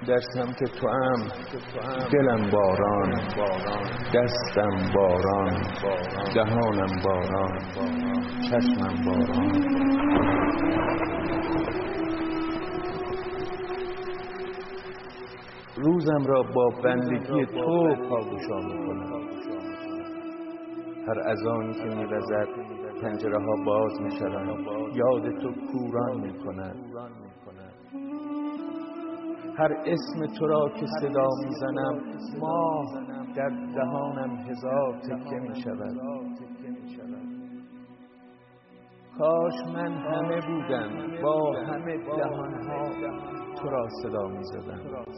در سمت تو ام دلم باران، دستم باران، دهانم باران، چشمم باران. روزم را با بندگی تو پاگوشا میکنم. هر اذانی که میوزد پنجره ها باز میشوند، یاد تو کوران میکند. هر اسم تو را که صدا میزنم، ماه در دهانم هزار تکه میشود. کاش من همه بودم با همه دهانها تو را صدا میزدم.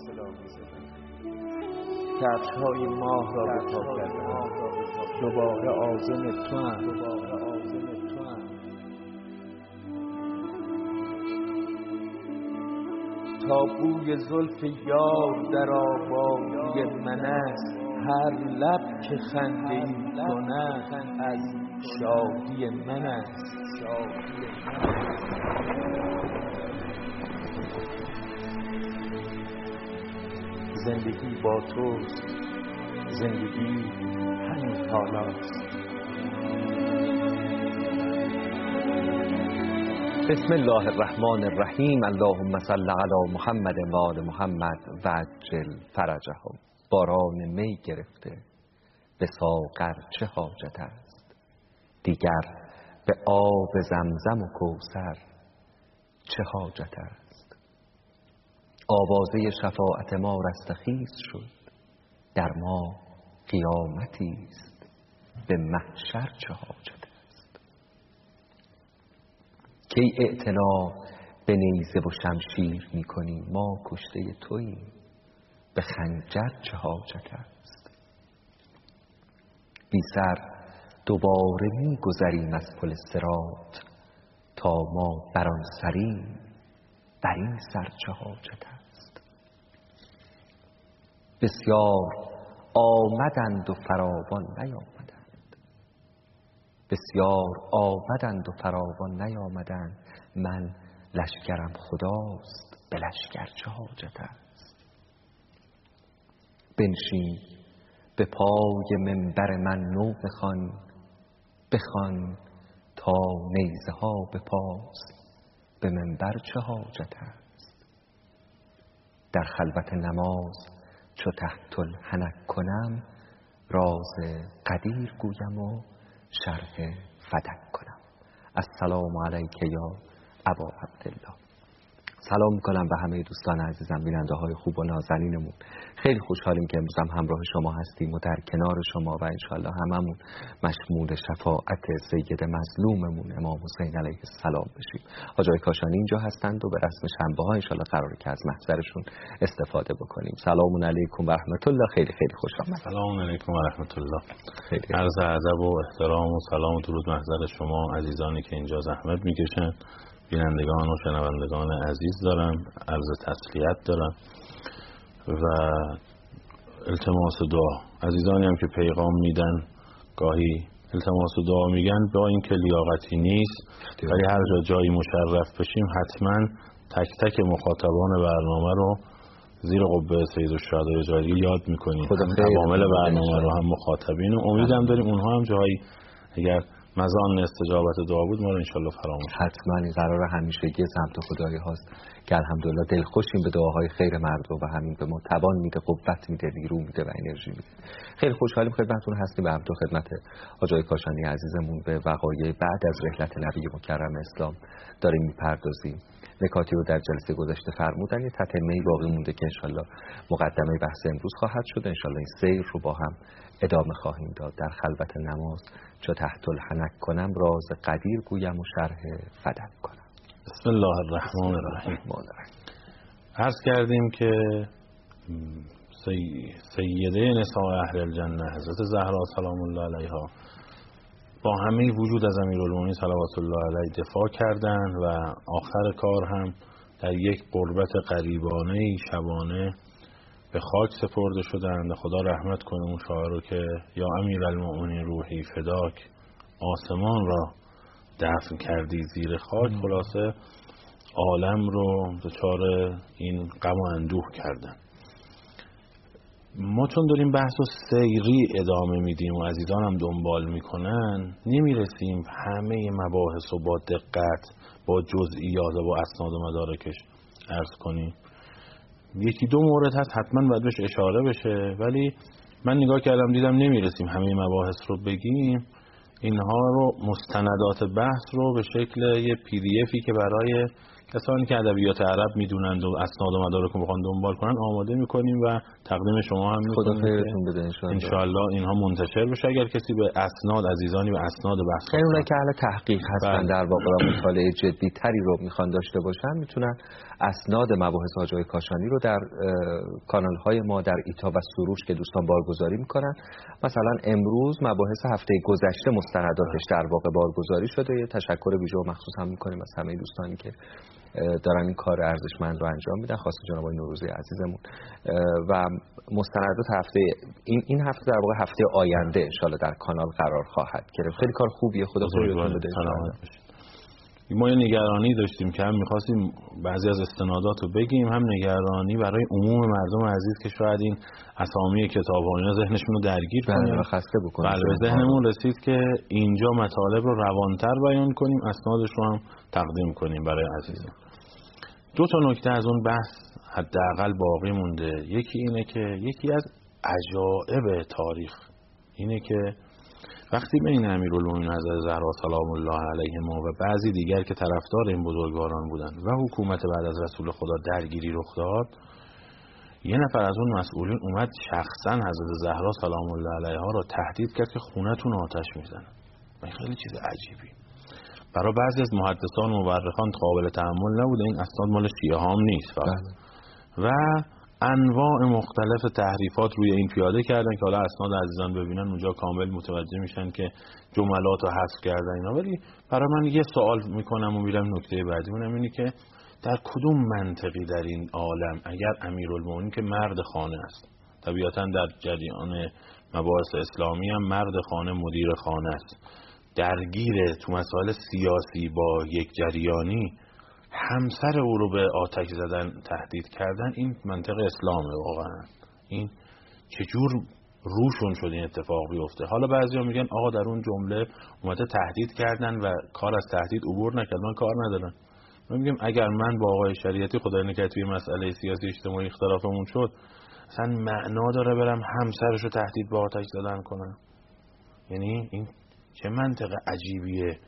کفش‌های ماه را به پا کردم، دوباره عازم تو هم. تا بوی زلف یار در آبادی من است، هر لب که خنده‌ای کند از شادی من است. زندگی با توست، زندگی همین حالاست. بسم الله الرحمن الرحیم. اللهم صل علی محمد و آل محمد و عجل فرجهم. باران می گرفته به ساغر چه حاجت است؟ دیگر به آب زمزم و کوثر چه حاجت است؟ آوازه شفاعت ما رستخیز شد، در ما قیامتی است، به محشر چه حاجت است؟ کی اعتنا به نیزه و شمشیر می‌کنی؟ ما کشته توییم، به خنجر چه حاجت است؟ بی سر دوباره می‌گذریم از پل صراط، تا ما بر آن سریم، بر این سر چه حاجت است؟ بسیار آمدند و فراوان نیامدند، بسیار آمدند و فراوان نیامدند. من لشکرم خداست، به لشکر چه حاجت است؟ بنشین به پای منبر من نو بخوان تا نیزه ها به پاس، به منبر چه حاجت است؟ در خلوت نماز چو تحت الحنک کنم، راز قدیر گویم و شرح فدک کنم. السلام علیک یا ابا عبدالله. سلام میکنم به همه دوستان عزیزم، بیننده های خوب و نازنینمون. خیلی خوشحالیم که امروز هم همراه شما هستیم و در کنار شما و انشالله هممون مشمول شفاعت سید مظلوممون امام حسین علیه السلام بشیم. حاجی کاشانی اینجا هستند و به رسم شنبه ها انشالله قراره که از محضرشون استفاده بکنیم. سلام علیکم و رحمت الله. خیلی خیلی خوش آمدید. سلام علیکم و رحمت الله. خیلی عرض ادب و احترام و سلام و درود محضر شما عزیزانی که اینجا زحمت میکشن، بینندگان و شنوندگان عزیز دارم، عرض تسلیت دارم و التماس دعا. عزیزانی هم که پیغام میدن گاهی التماس دعا میگن، با این که لیاقتی نیست، ولی هر جایی مشرف بشیم حتما تک تک مخاطبان برنامه رو زیر قبه سید الشهداء جاری یاد میکنیم، عوامل برنامه رو هم مخاطبین، و امیدم داریم اونها هم جایی اگر مزان استجابت دعا بود ما رو انشالله فراموش حتما این قرار همیشگی سمت خدای هاست که الحمدلله دلخوشیم به دعاهای خیر مردم و همین به ما توان میده، قوت میده، نیرو میده و انرژی میده. خیلی خوشحالیم خدمتتون هستیم و همینطور خدمت حاجی کاشانی عزیزمون به وقایع بعد از رحلت نبی مکرم اسلام داریم میپردازیم. نکاتی رو در جلسه گذشته فرمودن، یه تتمه‌ای باقی مونده که انشالله مقدمه بحث امروز خواهد شد. انشالله این سیر رو با هم ادامه خواهیم داد. در خلوت نماز چو تحت الحنک کنم، راز قدیر گویم و شرح فدک کنم. بسم الله الرحمن الرحیم. عرض کردیم که سیده نساء اهل الجنه حضرت زهرا سلام الله علیها با همه وجود از امیرالمومنین صلوات الله علیه دفاع کردند و آخر کار هم در یک قربت غریبانه شبانه به خاک سپرده شدند. خدا رحمت کنه اون شاعر رو که یا امیرالمومنین روحی فداک، آسمان را دفن کردی زیر خاک. خلاصه عالم رو دچار این غم و اندوه کردن. ما چون داریم بحث و سیری ادامه میدیم و عزیزان هم دنبال میکنن، نمیرسیم همه مباحث و با دقت با جزئیات و با اسناد و مدارکش عرض کنیم. یکی دو مورد هست حتما باید بهش اشاره بشه، ولی من نگاه کردم دیدم نمیرسیم همه مباحث رو بگیم. اینها رو مستندات بحث رو به شکل یه پی دی افی که برای کسانی که ادبیات عرب میدونند و اسناد و مدارک رو میخوان دنبال کنن آماده میکنیم و تقدیم شما هم میکنیم. خدا خیرتون بده ان شاء الله اینها منتشر بشه. اگر کسی به اسناد، عزیزانی به اسناد بحث خیلی اونایی که اهل تحقیق هستن در واقع مطالعه جدی تری رو میخوان داشته باشن میتونن اسناد مباحث حاج آقای کاشانی رو در کانال های ما در ایتا و سروش که دوستان بارگذاری میکنن، مثلا امروز مباحث هفته گذشته مستنداتش در واقع بارگذاری شده. یه تشکر ویژه و مخصوص هم میکنیم از همه دوستانی که دارن این کار ارزشمند رو انجام میدن، خاصه جناب آقای نوروزی عزیزمون. و مستندات هفته این هفته در واقع هفته آینده ان شاءالله در کانال قرار خواهد گرفت. خیلی کار خوبیه، خدا خیرتون بده. ما یه نگرانی داشتیم که هم می‌خواستیم بعضی از استنادات رو بگیم، هم نگرانی برای عموم مردم عزیز که شاید این اسامی کتاب‌ها اینا ذهنشون رو درگیر کنه و خسته بکنه. بله، ذهنمون رسید که اینجا مطالب رو روانتر بیان کنیم، اسنادش رو هم تقدیم کنیم برای عزیزان. دو تا نکته از اون بحث حداقل باقی مونده. یکی اینه که یکی از عجایب تاریخ اینه که وقتی بین امیرالمومنین حضرت زهرا سلام الله علیهما و بعضی دیگر که طرفدار این بزرگواران بودن و حکومت بعد از رسول خدا درگیری رخ داد، یه نفر از اون مسئولین اومد شخصا حضرت زهرا سلام الله علیها رو تهدید کرد که خونتون آتش میزنه. خیلی چیز عجیبی. برای بعضی از محدثان و مورخان قابل تحمل نبوده. این اسناد مال شیعه هم نیست فقط. و انواع مختلف تحریفات روی این پیاده کردن که حالا اسناد عزیزان ببینن اونجا کامل متوجه میشن که جملات رو حذف کردن اینا. ولی برای من یه سوال میکنم و میرم نکته بعدی، اونم اینه که در کدوم منطقی در این عالم اگر امیرالمومنین که مرد خانه است، طبیعتا در جریان مباحث اسلامی هم مرد خانه مدیر خانه است، درگیر تو مسائل سیاسی با یک جریانی، همسر او رو به آتش زدن تهدید کردن، این منطق اسلامه واقعا. این چجور روشون شد این اتفاق بیفته؟ حالا بعضیا میگن آقا در اون جمله اومده تهدید کردن و کار از تهدید عبور نکردن، کار ندارن. من میگم اگر من با آقای شریعتی خدای نکرد توی مسئله سیاسی اجتماعی اختلافمون شد، اصلا معنا داره برم همسرش رو تهدید به آتش زدن کنم؟ یعنی این چه منطق عجیبیه.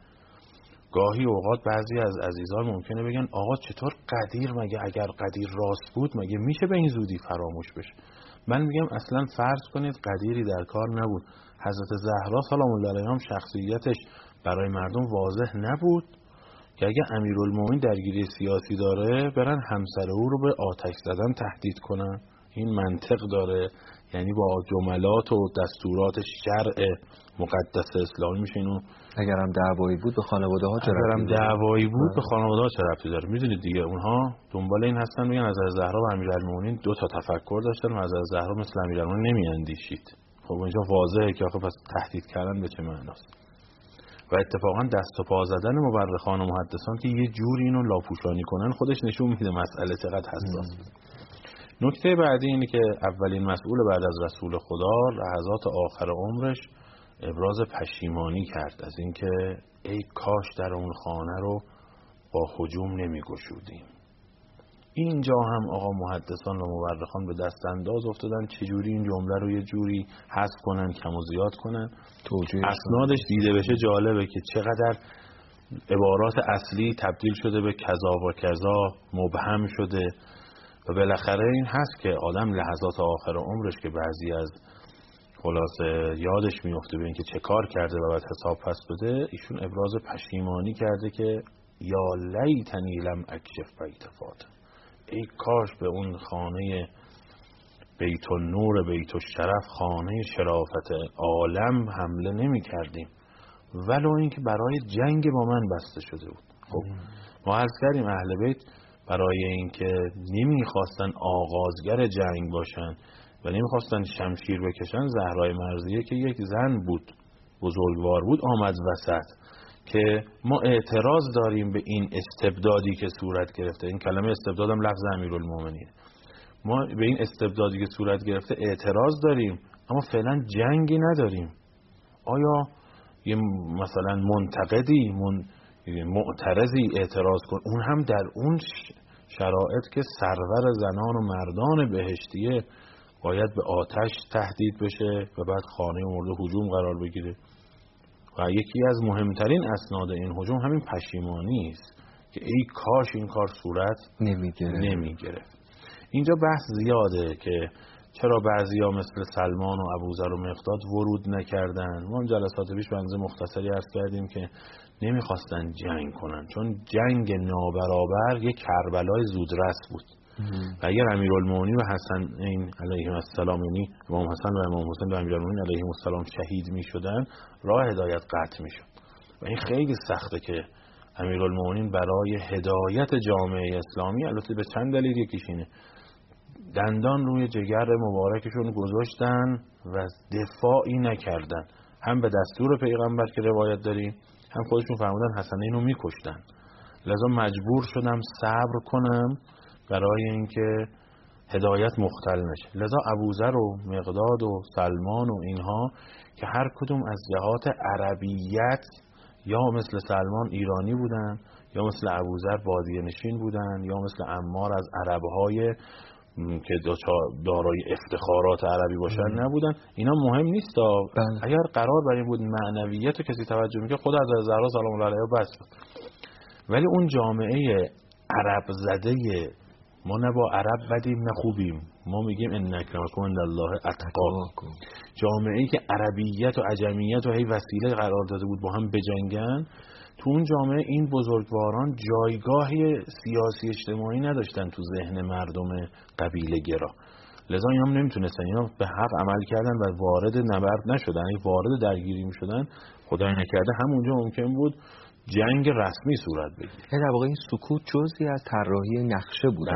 گاهی اوقات بعضی از عزیزان ممکنه بگن آقا چطور قدیر، مگه اگر قدیر راست بود مگه میشه به این زودی فراموش بشه؟ من میگم اصلا فرض کنید قدیری در کار نبود، حضرت زهرا سلام الله علیها هم شخصیتش برای مردم واضح نبود که اگه امیرالمومنین درگیری سیاسی داره برن همسر او رو به آتش زدن تهدید کنن؟ این منطق داره؟ یعنی با جملات و دستورات شرع مقدس اسلامی میشه اینو. اگرم دعوایی بود به خانواده ها چه ربطی داره؟ دعوایی بود به خانواده ها چه ربطی داره؟ میدونید دیگه اونها دنبال این هستن میگن حضرت زهرا و امیرالمومنین دو تا تفکر داشتن و حضرت زهرا مثل امیرالمومنین نمیاندیشید. خب اینجا واضحه که آخه پس تهدید کردن به چه معناست؟ و اتفاقا دست و پا زدن مورخان و محدثان که یه جوری اینو لاپوشانی کنن خودش نشون میده مسئله چقدر حساس. نکته بعدی اینه که اولین مسئول بعد از رسول خدا لحظات آخر عمرش ابراز پشیمانی کرد از اینکه ای کاش در اون خانه رو با هجوم نمیگشودیم. اینجا هم آقا محدثان و مورخان به دست انداز افتادن چجوری این جمله رو یه جوری حذف کنن، کم و زیاد کنن. اسنادش دیده بشه جالبه که چقدر عبارات اصلی تبدیل شده به کذا و کذا، مبهم شده. و بالاخره این هست که آدم لحظات آخر عمرش که بعضی از خلاصه یادش میفته به اینکه چه کار کرده و باید حساب پس بده، ایشون ابراز پشیمانی کرده که یا لیتنی لم اکشف بیت فاطمه، ای کاش به اون خانه بیت النور بیت الشرف، خانه شرافت عالم حمله نمی کردیم ولو اینکه برای جنگ با من بسته شده بود. خب ما عرض کردیم اهل بیت برای اینکه نمیخواستن آغازگر جنگ باشن و نمیخواستن شمشیر بکشن، زهرای مرضیه که یک زن بود، بزرگوار بود، آمد وسط که ما اعتراض داریم به این استبدادی که صورت گرفته. این کلمه استبداد هم لفظ امیرالمومنین. ما به این استبدادی که صورت گرفته اعتراض داریم، اما فعلا جنگی نداریم. آیا یه مثلا منتقدی معترضی اعتراض کن، اون هم در اون شرایط که سرور زنان و مردان بهشتیه باید به آتش تهدید بشه و بعد خانه مورد هجوم قرار بگیره؟ و یکی از مهمترین اسناد این هجوم همین پشیمانی است که ای کاش این کار صورت نمیگرفت. اینجا بحث زیاده که چرا بعضیا مثل سلمان و ابوذر و مقداد ورود نکردن. ما جلسات پیش بنز مختصری عرض کردیم که نمیخواستن جنگ کنن، چون جنگ نابرابر یک کربلای زودرس بود و اگر امیرالمومنین و حسن این علیهم السلام، یعنی امام حسن و امام حسین و امیرالمومنین علیهم السلام شهید میشدن، راه هدایت قطع میشد و این خیلی سخته که امیرالمومنین برای هدایت جامعه اسلامی، البته به چند دلیل، یکیش اینه دندان روی جگر مبارکشون گذاشتن و دفاعی نکردن، هم به دستور پیغمبر که روایت داریم، هم خودشون فرمودن حسنین رو میکشتن، لذا مجبور شدم صبر کنم برای اینکه هدایت مختل نشه. لذا ابوذر و مقداد و سلمان و اینها که هر کدوم از جهات عربیت یا مثل سلمان ایرانی بودن، یا مثل ابوذر بادیه نشین بودن، یا مثل عمار از عربهای که دارای افتخارات عربی باشن نبودن. اینا مهم نیست. اگر قرار بر این بود معنویت کسی توجه میکنه، خود از زهرا سلام الله علیها بس بود. ولی اون جامعه عرب زده، ما نه با عرب بدیم نه خوبیم، ما میگیم ان اکرمکم عند الله اتقاکم. جامعه‌ای که عربیت و عجمیت و هی وسیله قرار داده بود با هم بجنگن، تو اون جامعه این بزرگواران جایگاهی سیاسی اجتماعی نداشتن تو ذهن مردم قبیله گرا. لذا اینا هم نمیتونستن، اینا به حق عمل کردن و وارد نبرد نشدن. اگه وارد درگیری میشدن، خدای نکرده همونجا ممکن بود جنگ رسمی صورت بگیره. در واقع این سکوت جزئی از طراحی نقشه بود.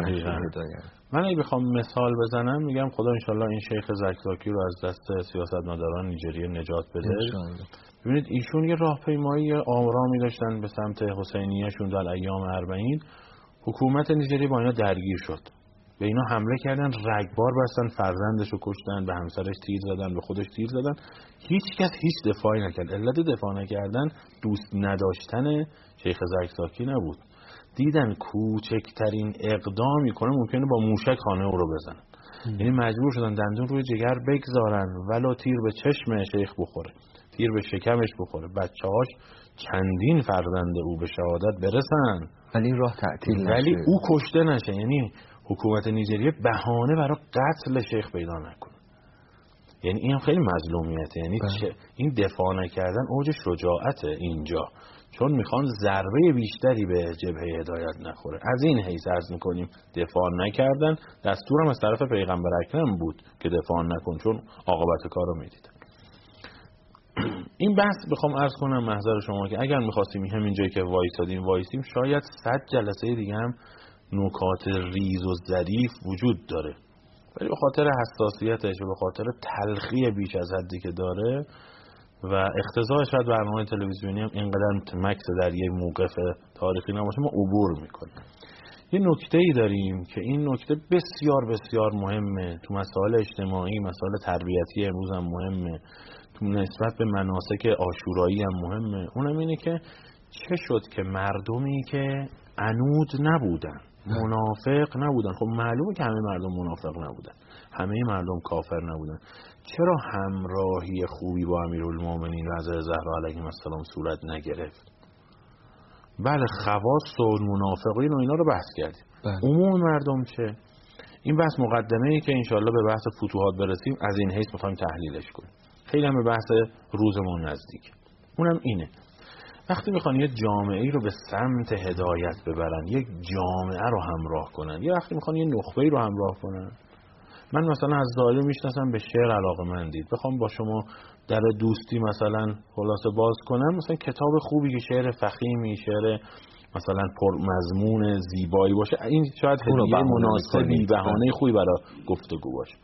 من اگه بخوام مثال بزنم میگم خدا انشالله این شیخ زکزاکی رو از دست سیاستمداران نیجریه نجات بده. ببینید ایشون یه راهپیمایی آرامی داشتن به سمت حسینیه‌شون در ایام 40. حکومت نیجریه با اینا درگیر شد، به اینا حمله کردن، رگبار بستن، فرزندشو کشتن، به همسرش تیر زدن، به خودش تیر زدن. هیچ کس هیچ دفاعی نکرد. علت دفاع نکردن دوست نداشتن شیخ زکزاکی نبود. دیدن کوچکترین اقدامی کنه ممکنه با موشک خانه او رو بزنن. یعنی مجبور شدن دندون روی جگر بگذارن ولو تیر به چشم شیخ بخوره، تیر به شکمش بخوره، بچه‌هاش چندین فرزند او به شهادت برسن، ولی این راه تعطیل نشه، ولی او کشته نشه. یعنی حکومت نیجریه بهانه برای قتل شیخ پیدا نکنه. یعنی این خیلی مظلومیته. یعنی این دفاع نکردن اوج شجاعته اینجا، چون میخوان ضربه بیشتری به جبهه هدایت نخوره. از این حیث عرض میکنیم دفاع نکردن. دستورم از طرف پیغمبر اکرم بود که دفاع نکن، چون عاقبت کار رو میدیدن. این بحث بخوام عرض کنم محضر شما که اگر میخواستیم همین جایی که وایسیم شاید 100 جلسه دیگه هم نکات ریز و ظریف وجود داره، ولی به خاطر حساسیتش و به خاطر تلخی بیش از حدی که داره و اقتضای شاید برنامه تلویزیونی هم اینقدر مکس در یک موقف تاریخی نباشه، ما عبور میکنیم. یه نکته‌ای داریم که این نکته بسیار بسیار مهمه تو مسائل اجتماعی، مسائل تربیتی امروز هم مهمه، تو نسبت به مناسک عاشورایی هم مهمه. اونم اینه که چه شد که مردمی که عنود نبودن، منافق نبودن، خب معلومه که همه مردم منافق نبودن، همه مردم کافر نبودن، چرا همراهی خوبی با امیرالمومنین و حضرت زهرا علیهم السلام صورت نگرفت؟ بله خواص و منافقین و اینا رو بحث کردیم. عموم مردم چه؟ این بحث مقدمه‌ای که انشالله به بحث فتوحات برسیم از این حیث می‌خوایم تحلیلش کنیم. خیلی هم به بحث روزمون نزدیک. اونم اینه وقتی میخوان یه جامعه‌ای رو به سمت هدایت ببرن، یک جامعه رو همراه کنن، یا وقتی میخوان یه نخبه‌ای رو همراه کنن. من مثلا از ظاهر میشناسم به شعر علاقه‌مندید، بخوام با شما در دوستی مثلا خلاصه باز کنم، مثلا کتاب خوبی که شعر فخیمی، شعر مثلا پرمضمون زیبایی باشه، این شاید هدیه مناسبی، بهانه خوبی برای گفتگو باشه.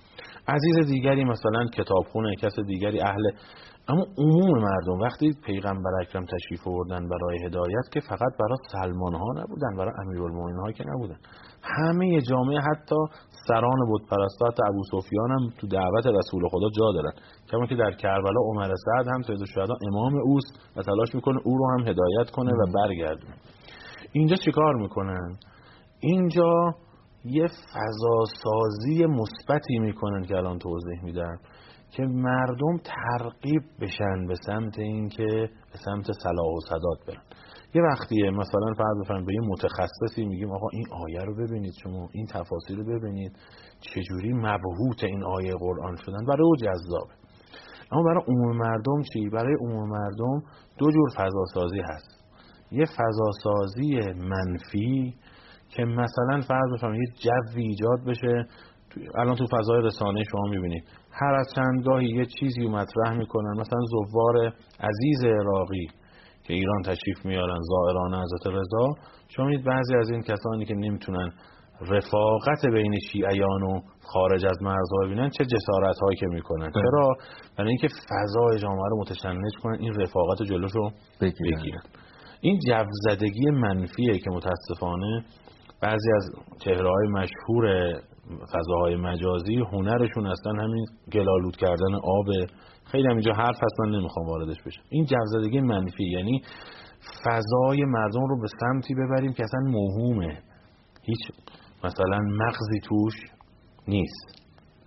عزیز دیگری مثلا کتابخونه، کس دیگری اهل. اما عموم مردم وقتی پیغمبر اکرم تشریف آوردن برای هدایت که فقط برای سلمان ها نبودن، برای امیرالمومنین ها که نبودن، همه جامعه، حتی سران بت پرستا، حتی ابو سفیان هم تو دعوت رسول خدا جا دارن. کما که در کربلا عمر سعد هم سید الشهدا امام اوست و تلاش میکنه او رو هم هدایت کنه و برگردونه. اینجا چیکار میکنن؟ اینجا یه فضاسازی مثبتی میکنن که الان توضیح میدم که مردم ترغیب بشن به سمت این که به سمت صلاح و سداد برن. یه وقتیه مثلا فرض بفرمایید به یه متخصصی میگیم آقا این آیه رو ببینید، شما این تفاسیر رو ببینید، چجوری مبهوت این آیه قرآن شدن، برای او جذابه. اما برای عموم مردم چی؟ برای عموم مردم دو جور فضاسازی هست. یه فضاسازی منفی که مثلا فرض بفرمایید یه جوی ایجاد بشه. الان تو فضای رسانه شما میبینید هر از چند گاهی یه چیزی رو مطرح میکنن، مثلا زوار عزیز عراقی که ایران تشریف میارن، زائران حضرت رضا، شما میدید بعضی از این کسانی که نمیتونن رفاقت بین شیعیان و خارج از مرزها ببینن چه جسارت هایی که میکنن. چرا؟ برای اینکه فضای جامعه رو متشنج کنن، این رفاقت رو جلوش رو بگیرن. این جوزدگی منفیه که متاسفانه بعضی از چهره‌های مشهور فضاهای مجازی هنرشون هستن همین گلالود کردن آب. خیلی هم اینجا حرف هستن، نمیخوام واردش بشم. این جوزدگی منفی یعنی فضای مردم رو به سمتی ببریم که اصلا موهومه، هیچ مثلا مغزی توش نیست.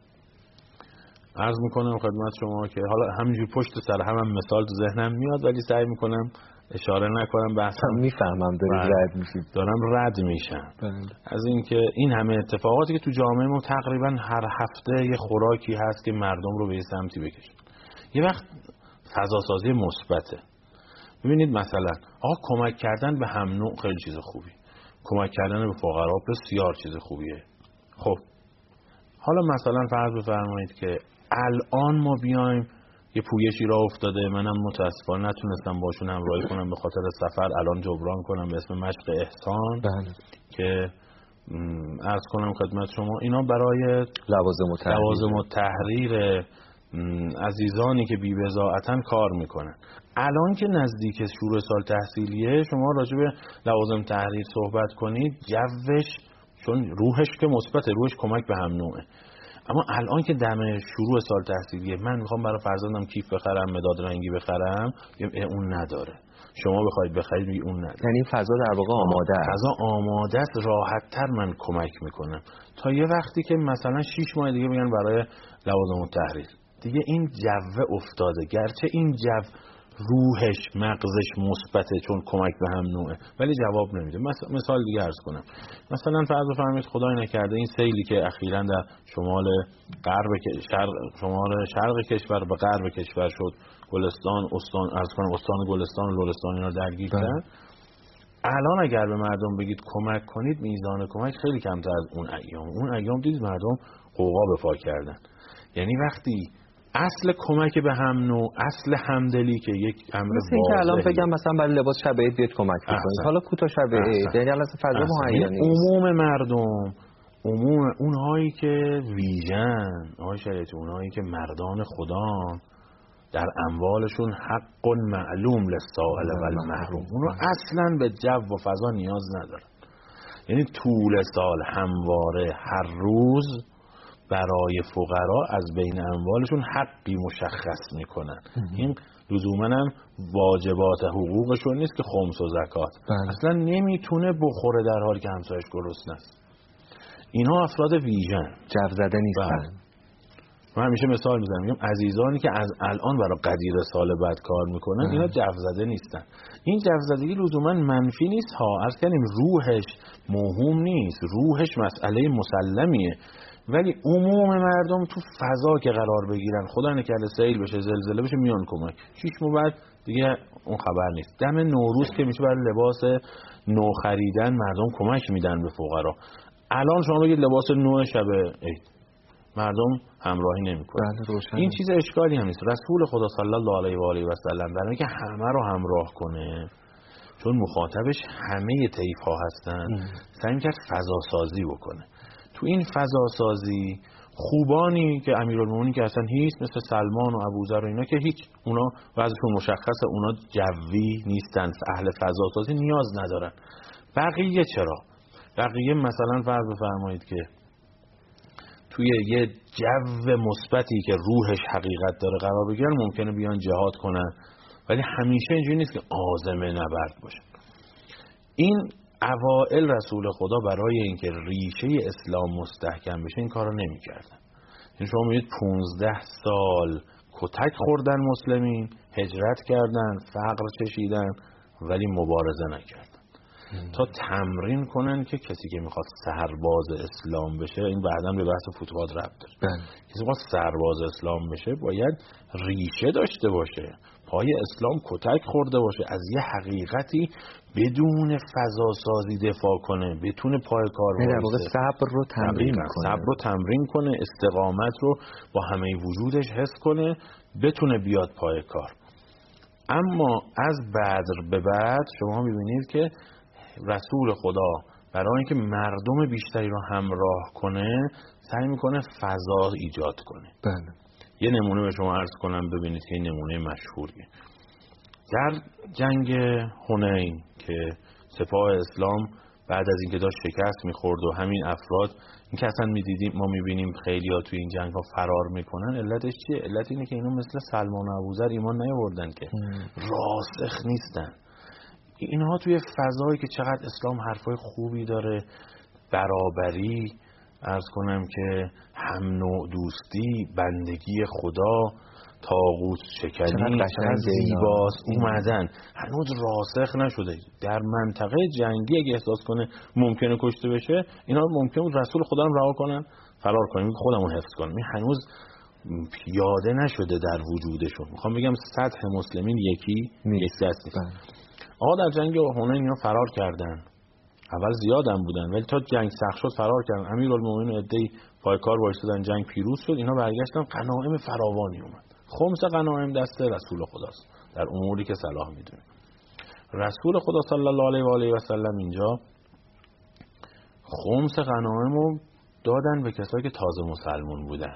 عرض میکنم خدمت شما که حالا همینجور پشت سر هم مثال تو ذهنم میاد ولی سعی میکنم اشاره نکنم، بحثم میفهمم دارید رد میشید. دارم رد میشم از اینکه این همه اتفاقاتی که تو جامعه ما تقریبا هر هفته یه خوراکی هست که مردم رو به یه سمتی بکشه. یه وقت فضاسازی مثبته. ببینید مثلا کمک کردن به هم نوع خیلی چیز خوبی، کمک کردن به فقرا بسیار چیز خوبیه. خب حالا مثلا فرض بفرمایید که الان ما بیایم یه پویشی را افتاده، منم متاسفانه نتونستم باشون همراهی کنم به خاطر سفر، الان جبران کنم به اسم مشق احسان. بله. که عرض کنم خدمت شما اینا برای لوازم و تحریر عزیزانی که بی‌بضاعتن کار میکنن. الان که نزدیک شروع سال تحصیلیه، شما راجع به لوازم تحریر صحبت کنید، جوش چون روحش که مثبته، روحش کمک به هم نوعه. اما الان که دم شروع سال تحصیلیه، من میخوام برای فرزندم کیف بخرم، مداد رنگی بخرم، اون نداره. شما بخواید بخرید میگی اون نداره. یعنی فضا در واقع آماده است. فضا آماده است، راحت تر من کمک میکنم تا یه وقتی که مثلا 6 ماه دیگه بگن برای لوازم التحریر. دیگه این جو افتاده، گرچه این جو روحش مغزش مثبته چون کمک به هم نوعه، ولی جواب نمیده. مثال دیگه عرض کنم، مثلا فرض بفرمایید خدای نکرده این سیلی که اخیراً در شمال شرق کشور به غرب کشور شد، گلستان، استان گلستان و لرستان اینا درگیر شدن. الان اگر به مردم بگید کمک کنید، میزان کمک خیلی کمتر از اون ایام دیدید مردم قوقا به پا کردن. یعنی وقتی اصل کمک به هم نوع، اصل همدلی که یک امر واضحه، که الان بگم مثلا برای لباس شب عید بیاد کمک کنید، حالا کوتاه شب عید، یعنی الان فضا مهیا نیست. عموم مردم، عموم اونهایی که ویژن، آقای شریعتی، اونهایی که مردان خدا در اموالشون حق معلوم للسائل و المحروم، اونها اصلا به جو و فضا نیاز ندارن. یعنی طول سال همواره هر روز برای فقرا از بین اموالشون حقی مشخص میکنن. این لزوما هم واجبات حقوقشون نیست که خمس و زکات. اصلا نمیتونه بخوره در حالی که همسایش گرسنه است. اینها افراد ویژن، جو زده نیستن. من همیشه مثال میزنم، میگم عزیزانی که از الان برای قدیر سال بعد کار میکنن اینا جو زده نیستن. این جو زدگی لزوما منفی نیست ها، عرض کردیم روحش موهوم نیست، روحش مسئله مسلمیه، ولی عموم مردم تو فضا که قرار بگیرن، خدا نکرده سیل بشه، زلزله بشه، میان کمک. 6 ماه بعد دیگه اون خبر نیست. دم نوروز که میشه برای لباس نو خریدن مردم کمک میدن به فقرا. الان شما بگید لباس نو شب عید، مردم همراهی نمیکنن. این چیز اشکالی هم نیست. رسول خدا صلی الله علیه و آله و سلم برای اینکه همه رو همراه کنه، چون مخاطبش همه طیف ها هستن، سعی می‌کرد فضا سازی بکنه. تو این فضا سازی خوبانی که امیرالمومنین که اصلا هیچ، مثل سلمان و ابوذر و اینا که هیچ، اونا وضعشون مشخصه، اونا جوی نیستن، اهل فضاسازی نیاز ندارن. بقیه چرا؟ بقیه مثلا فرض بفرمایید که توی یه جو مثبتی که روحش حقیقت داره قرار بگیرن، ممکنه بیان جهاد کنن، ولی همیشه اینجوری نیست که عازم نبرد باشه. این اوائل رسول خدا برای اینکه ریشه اسلام مستحکم بشه این کارو نمی‌کردن. یعنی شما می‌بینید 15 سال کتک خوردن مسلمین، هجرت کردن، فقر چشیدن، ولی مبارزه نکردن. تا تمرین کنن که کسی که میخواد سرباز اسلام بشه، این بعداً به بحث فوتبال ربط داره، کسی میخواد سرباز اسلام بشه باید ریشه داشته باشه، پای اسلام کتک خورده باشه، از یه حقیقتی بدون فضا سازی دفاع کنه، بتونه پای کار وایسه، صبر رو تمرین کنه، صبر رو تمرین کنه، استقامت رو با همه وجودش حس کنه، بتونه بیاد پای کار. اما از بدر به بعد شما میبینید که رسول خدا برای اینکه مردم بیشتری رو همراه کنه سعی میکنه فضا ایجاد کنه. بله. یه نمونه به شما عرض کنم ببینید که این نمونه مشهوریه. در جنگ حنین که سپاه اسلام بعد از اینکه داشت شکست میخورد و همین افراد این که اصلا ما میبینیم خیلی ها توی این جنگ ها فرار میکنن، علتش چیه؟ علت اینه که اینا مثل سلمان و ابوذر ایمان نیاوردن، که راسخ نیستن. اینها توی فضایی که چقدر اسلام حرفای خوبی داره، برابری، عرض کنم که هم نوع دوستی، بندگی خدا، طاغوت شکنی، چقدر زیباست، اومدن هنوز راسخ نشده. در منطقه جنگی اگه احساس کنه ممکنه کشته بشه، اینا ممکنه رسول خدا رو رها کنن، فرار کنن، خودمون حفظ کنیم. این هنوز پیاده نشده در وجودشون. میخوام بگم سطح مسلمین یکی نیست. آقا در جنگ حنین اینا فرار کردن، اول زیاد هم بودن ولی تا جنگ سخت شد فرار کردن. امیرالمومنین و عده‌ای پای کار وایسادن، جنگ پیروز شد، اینا برگشتن، غنایم فراوانی اومد. خمس غنایم دست رسول خداست در اموری که صلاح میدونه. رسول خدا صلی الله علیه و آله و سلم اینجا خمس غنایم رو دادن به کسایی که تازه مسلمان بودن.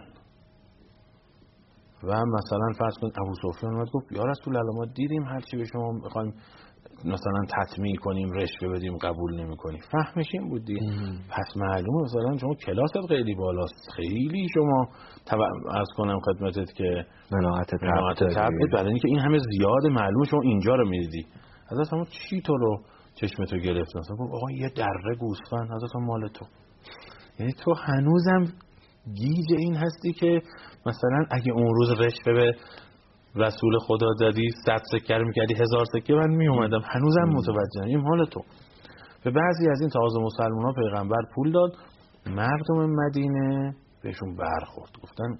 و مثلا فرض کنید ابو سفیان اومد گفت یا رسول الله ما دیدیم هر چی به شما بخوایم مثلا تطمیع کنیم، رشوه بدیم، قبول نمی‌کنی. فهمش این بود دیگه. پس معلومه مثلا شما کلاست خیلی بالاست، خیلی شما عرض کنم خدمتت که مناعت طبع، بعد اینکه این همه زیاد معلومه شما اینجا رو می‌دیدی. حضرت ما چی تو رو چشمتو گرفت؟ مثلا گفت آقا یه دره گوسفند حضرت مال تو. یعنی تو هنوزم گیج این هستی که مثلا اگه اون روز رشوه به رسول خدا دادی 100 سکه میکردی 1000 سکه من میومدم، هنوزم متوجهم این حال تو. به بعضی از این تازه مسلمان ها پیغمبر پول داد، مردم مدینه بهشون برخورد، گفتن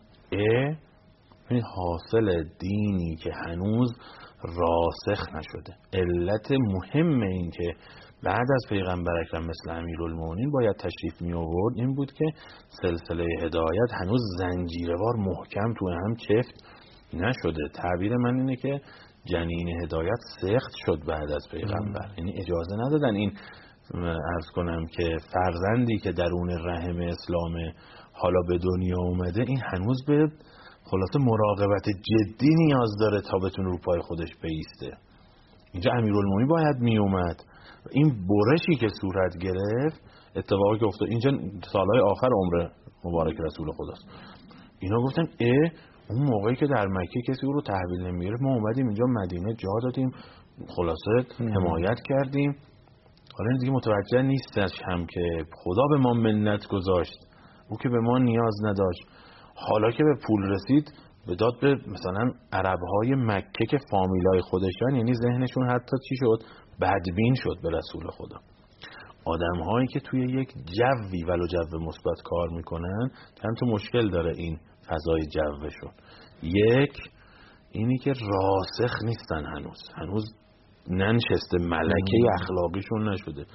این حاصل دینی که هنوز راسخ نشده. علت مهم این که بعد از پیغمبر اکرم مثل امیرالمومنین باید تشریف می آورد این بود که سلسله هدایت هنوز زنجیروار محکم تو هم چفت نشده. تعبیر من اینه که جنین هدایت سخت شد بعد از پیغمبر، یعنی اجازه ندادن این عرض کنم که فرزندی که درون رحم اسلام حالا به دنیا اومده این هنوز به خلاصه مراقبت جدی نیاز داره تا بتونه رو پای خودش بایسته. اینجا امیرالمومنین باید می اومد. این برشی که صورت گرفت، اتفاقی که افتاد اینجا سالهای آخر عمر مبارک رسول خداست، اینا گفتن اون موقعی که در مکه کسی او رو تحویل نمیگرفت ما اومدیم اینجا مدینه جا دادیم، خلاصه حمایت کردیم. حالا این دیگه متوجه نیستش هم که خدا به ما منت گذاشت، او که به ما نیاز نداشت. حالا که به پول رسید به داد به مثلا عربهای مکه که فامیلای خودشن، یعنی ذهنشون حتی چی شد؟ بدبین شد به رسول خدا. آدم‌هایی که توی یک جوی ولو جو مثبت کار میکنن چند تا مشکل داره این فضای جوشون. یک اینی که راسخ نیستن، هنوز ننشسته، ملکه اخلاقیشون نشده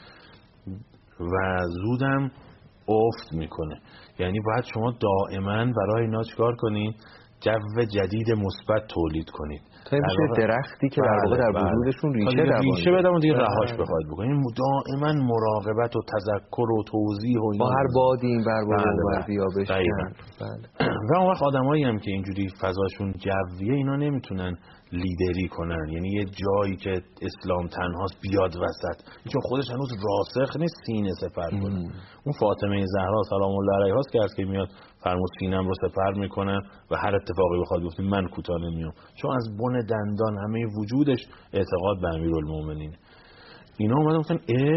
و زودم افت میکنه. یعنی باید شما دائما برای اینا چکار کنید؟ جو جدید مثبت تولید کنید. تا میشه درختی که در واقع در وجودشون ریشه بدم و دیگه رهاش بخواید بکنید. دائما مراقبت و تذکر و توضیح و با هر بادی این ور اون بیا بشن. و اون وقت آدمایی هم که اینجوری فضاشون جویه اینا نمیتونن لیدری کنن، یعنی یه جایی که اسلام تنهاست بیاد وسط، چون خودش هنوز راسخ نیست سینه سپر کنه. اون فاطمه زهرا سلام الله علیها است که از که میاد فرمود سینم رو سپر میکنم و هر اتفاقی بخواد بیفته من کوتاه نمیام، چون از بن دندان همه وجودش اعتقاد به امیرالمومنین. اینا اومدن گفتن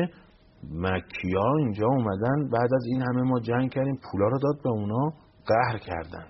مکی‌ها اینجا اومدن بعد از این همه ما جنگ کردیم پولا رو داد به اونا، قهر کردن.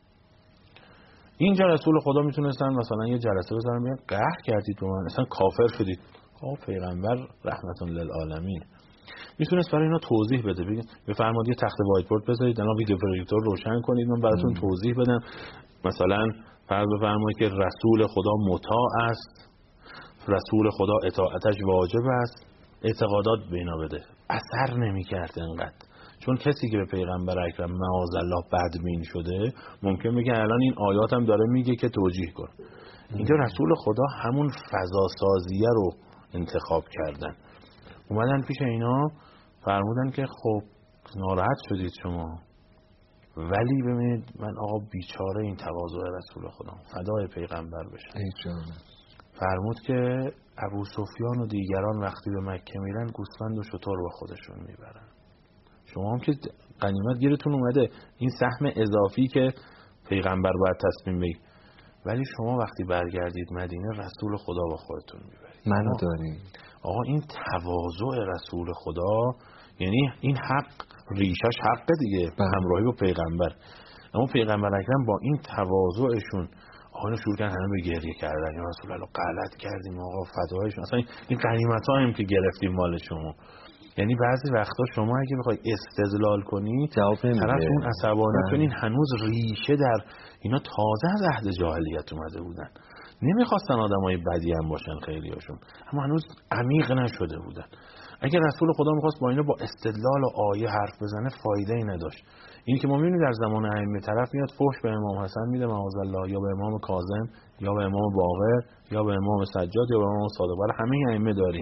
اینجا رسول خدا میتونستن مثلا یه جلسه بزنن بگن قهر کردید به من، مثلا کافر شدید. پیغمبر رحمت للعالمین میتونست برای اینا توضیح بده، بفرمایید یه تخت وایت بورد بذارید الان ویدیو پروژکتور روشن کنید من براتون توضیح بدم. مثلا فرض بفرمایید که رسول خدا مطاع است، رسول خدا اطاعتش واجب است، اعتقادات به اینا بده. اثر نمی‌کرد انقدر، چون کسی که به پیغمبر اکرم معاذالله بدبین شده ممکن بگه الان این آیات هم داره میگه که توجیه کن. اینجا رسول خدا همون فضا سازیه رو انتخاب کردن، اومدن پیش اینا فرمودن که خب ناراحت شدید شما، ولی ببینید من آقا بیچاره این تواضع رسول خدا فدای پیغمبر بشن. فرمود که ابو سفیان و دیگران وقتی به مکه میرن گوسفند و شتر با خودشون میبرن، شما هم که غنیمت گیرتون اومده این سهم اضافی که پیغمبر باید تصمیم بگیره، ولی شما وقتی برگردید مدینه رسول خدا با خودتون میبرید. منو دارید آقا این تواضع رسول خدا، یعنی این حق ریشش حق دیگه همراهی با پیغمبر. اما پیغمبر اکرم با این تواضعشون آقا شروع کردن همه به گریه کردن، یا رسول الله غلط کردیم آقا فدایشون، اصلا این غنیمت‌ها هم که گرفتیم مال شما. یعنی بعضی وقتا شما اگه بخوای استدلال کنی طرف اون عصبانیت، چون این هنوز ریشه در اینا تازه از عهد جاهلیت اومده بودن، نمیخواستن آدمای بدی هم باشن خیلیاشون، اما هنوز عمیق نشده بودن. اگه رسول خدا میخواست با اینا با استدلال و آیه حرف بزنه فایده ای نداشت. این که ما میبینیم در زمان ائمه طرف میاد فحش به امام حسن میده معاذالله، یا به امام کاظم، یا به امام باقر، یا به امام سجاد، یا به امام صادق، برای همه ائمه داریم.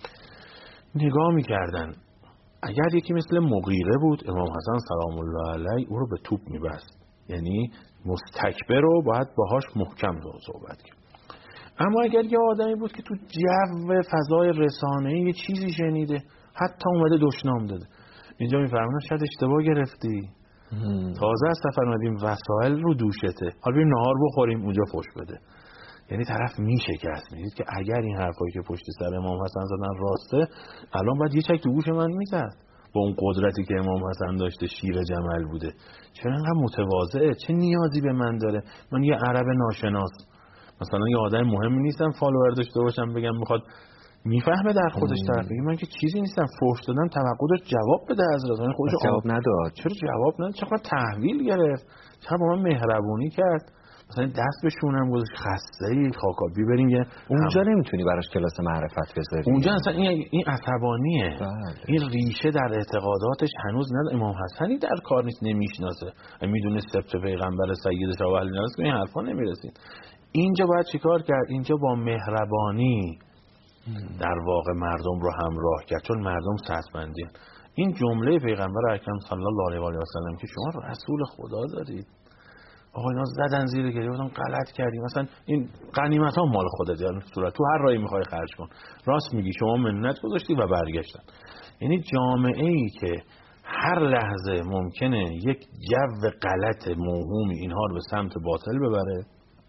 نگاه میکردن اگر یکی مثل مغیره بود امام حسن سلام الله علیه او رو به توپ میبست، یعنی مستکبر رو باید باهاش محکم صحبت کرد. اما اگر یه آدمی بود که تو جو فضای رسانه‌ای یه چیزی شنیده حتی اومده دشنام داده، اینجا میفرمونه شاید اشتباه گرفتی، تازه از سفر اومدیم وسایل رو دوشته، حالا بریم نهار بخوریم اونجا فحش بده. یعنی طرف میشکست. میدید که اگر این حرفایی که پشت سر امام حسن زدن راسته، الان باید یه چک تو گوش من میزد با اون قدرتی که امام حسن داشته، شیر جمل بوده، چرا انقدر متواضعه، چه نیازی به من داره، من یه عرب ناشناس مثلا یه آدم مهمی نیستم فالوور داشته باشم بگم میخواد میفهمه در خودش طرف بگه من که چیزی نیستم، فحش دادن توقع داشت جواب بده از رسول خودش، جواب نداد. چرا جواب نداد؟ چرا تحویل گرفت؟ چرا با من مهربونی کرد؟ مثلا دست به شونم گذاشت خسته‌ای خاکابی بریم یه اونجا نمیتونی براش کلاس معرفت بذاری. اونجا اصلا این عصبانیه. این ریشه در اعتقاداتش هنوز نه. امام حسنی در کار نیست، نمیشناسه، میدونه سبت پیغمبر سید شاه علی ناس این حرفا نمیرسید. اینجا باید چیکار کرد؟ اینجا با مهربانی در واقع مردم رو همراه کرد، چون مردم سطبندین. این جمله پیغمبر اکرم صلی الله علیه و سلم که شما رسول خدا دارید، آقا اینا زدن زیر گریه، گفتن غلط کردیم، مثلا این غنیمت ها مال خودت، یعنی صورت تو هر راهی میخوای خرج کن، راست میگی شما منت گذاشتی و برگشتن. یعنی جامعه ای که هر لحظه ممکنه یک جو غلط موهومی اینها رو به سمت باطل ببره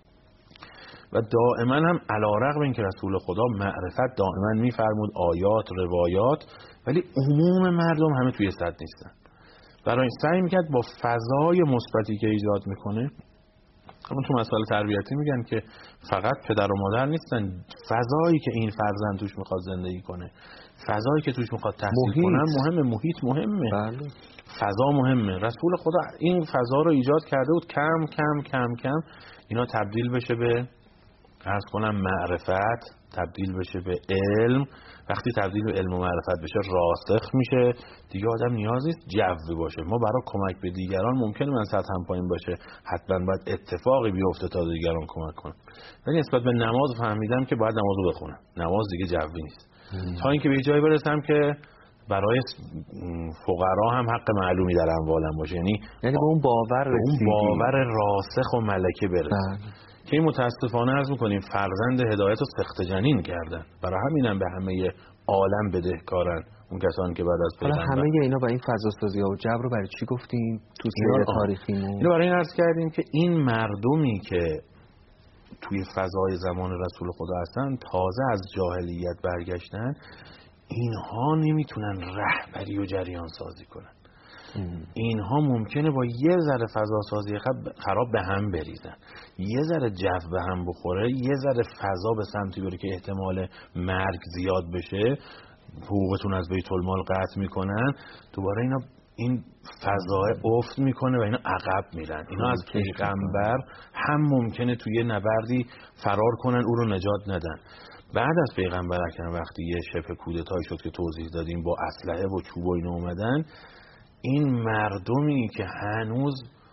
و دائما هم علیرغم اینکه رسول خدا معرفت دائما میفرمود آیات روایات، ولی عموم مردم همه توی صد نیستن. برای سعی میکرد با فضای مثبتی که ایجاد میکنه، همون تو مسائل تربیتی میگن که فقط پدر و مادر نیستن، فضایی که این فرزند توش میخواد زندگی کنه، فضایی که توش میخواد تحصیل کنه مهمه، محیط مهمه، بله. فضا مهمه. رسول خدا این فضا رو ایجاد کرده بود، کم کم کم کم اینا تبدیل بشه به عرض کنم معرفت، تبدیل بشه به علم، وقتی تبدیل به علم و معرفت بشه راسخ میشه دیگه. آدم نیاز نیست جوی باشه. ما برای کمک به دیگران ممکنه من سطحم پایین باشه، حتما باید اتفاقی بیفته تا دیگران کمک کنم، ولی نسبت به نماز فهمیدم که باید نمازو بخونم. نماز دیگه جوی نیست. تا اینکه به جایی برسم که برای فقرا هم حق معلومی در اموالم باشه، یعنی به اون باور رسیدی، اون باور راسخ و ملکه برسیم که این متاسفانه عرض میکنیم فرزند هدایت رو سخت جنین کردن. برای همینم به همه عالم بدهکارن اون کسانی که بعد از پیغمبر. حالا همه اینا با این فضاسازی ها و جبر رو برای چی گفتیم تو سیر تاریخیمون؟ اینو برای این عرض کردیم که این مردمی که توی فضای زمان رسول خدا هستن تازه از جاهلیت برگشتن، اینها نمیتونن رهبری و جریان سازی کنن. اینها ممکنه با یه ذره فضا سازی خراب به هم بریزن، یه ذره جو به هم بخوره، یه ذره فضا به سمتی بره که احتمال مرگ زیاد بشه، حقوقتون از بیت المال قطع میکنن، دوباره اینا این فضای افت میکنه و اینا عقب میرن. اینا از پیغمبر هم ممکنه توی نبردی فرار کنن او رو نجات ندن. بعد از پیغمبر اکرم وقتی یه شبه کودتایی شد که توضیح دادیم با اسلحه و چوب و اینا اومدن، این مردمی که هنوز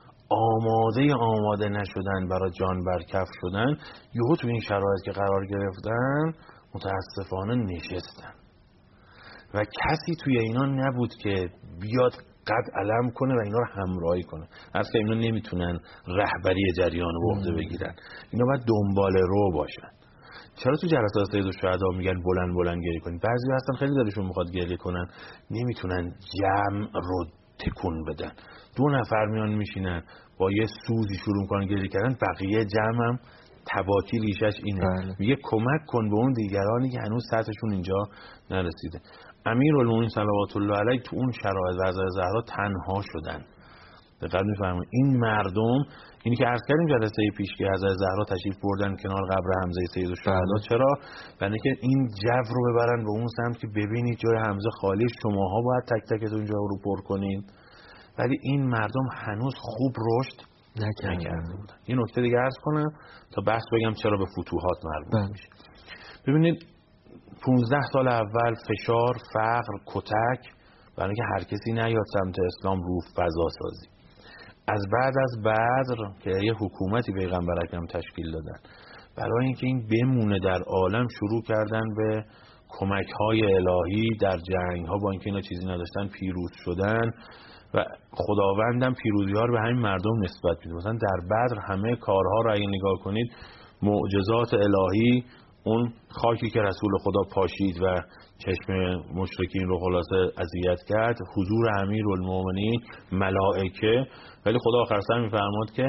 آماده نشدن برای جان برکف شدن، یهو تو این شرایط که قرار گرفتن متاسفانه نشستن و کسی توی اینا نبود که بیاد قد علم کنه و اینا رو همراهی کنه. اصلا اینا نمیتونن رهبری جریان به عهده بگیرن، اینا باید دنبال رو باشن. چرا تو جلسات سید الشهدا میگن بلند بلند گریه کنید؟ بعضی هستن خیلی دلشون میخواد گریه کنن، نمیتونن جمع رو تکون بدن. 2 نفر میان میشینن با یه سوزی شروع میکنن گریه کردن، بقیه جمع هم تباکی ریشش اینه. میگه کمک کن به اون دیگرانی که هنوز سطحشون اینجا نرسیده. امیرالمومنین صلوات الله علیه تو اون شرایط و زهرا تنها شدن. دقیق میفرمایید این مردم، اینی که عرض کردیم جلسه پیش که حضرت زهرا تشریف بردن کنار قبر حمزه سید الشهدا، چرا؟ برای اینکه این جو رو ببرن به اون سمت که ببینید جای حمزه خالی، شماها باید تک تکتون جا رو پر کنین. ولی این مردم هنوز خوب رشد نکرده بودن. یه نکته دیگه عرض کنم تا بحث بگم چرا به فتوحات مربوط میشه. ببینید 15 سال اول فشار، فقر، کتک، برای اینکه هر کسی نیاد سمت اسلام، رو فضا سازی. از بعد از بدر که یه حکومتی پیغمبر اکرم تشکیل دادن، برای اینکه این بمونه در عالم شروع کردن به کمک‌های الهی در جنگ‌ها، با اینکه اینا چیزی نداشتن پیروز شدن و خداوندم پیروزی‌ها رو به همین مردم نسبت میده. مثلا در بدر همه کارها رو اگه نگاه کنید، معجزات الهی، اون خاکی که رسول خدا پاشید و چشم مشرکین رو خلاصه اذیت کرد، حضور امیرالمومنین، ملائکه، ولی خدا آخر سر میفرماد که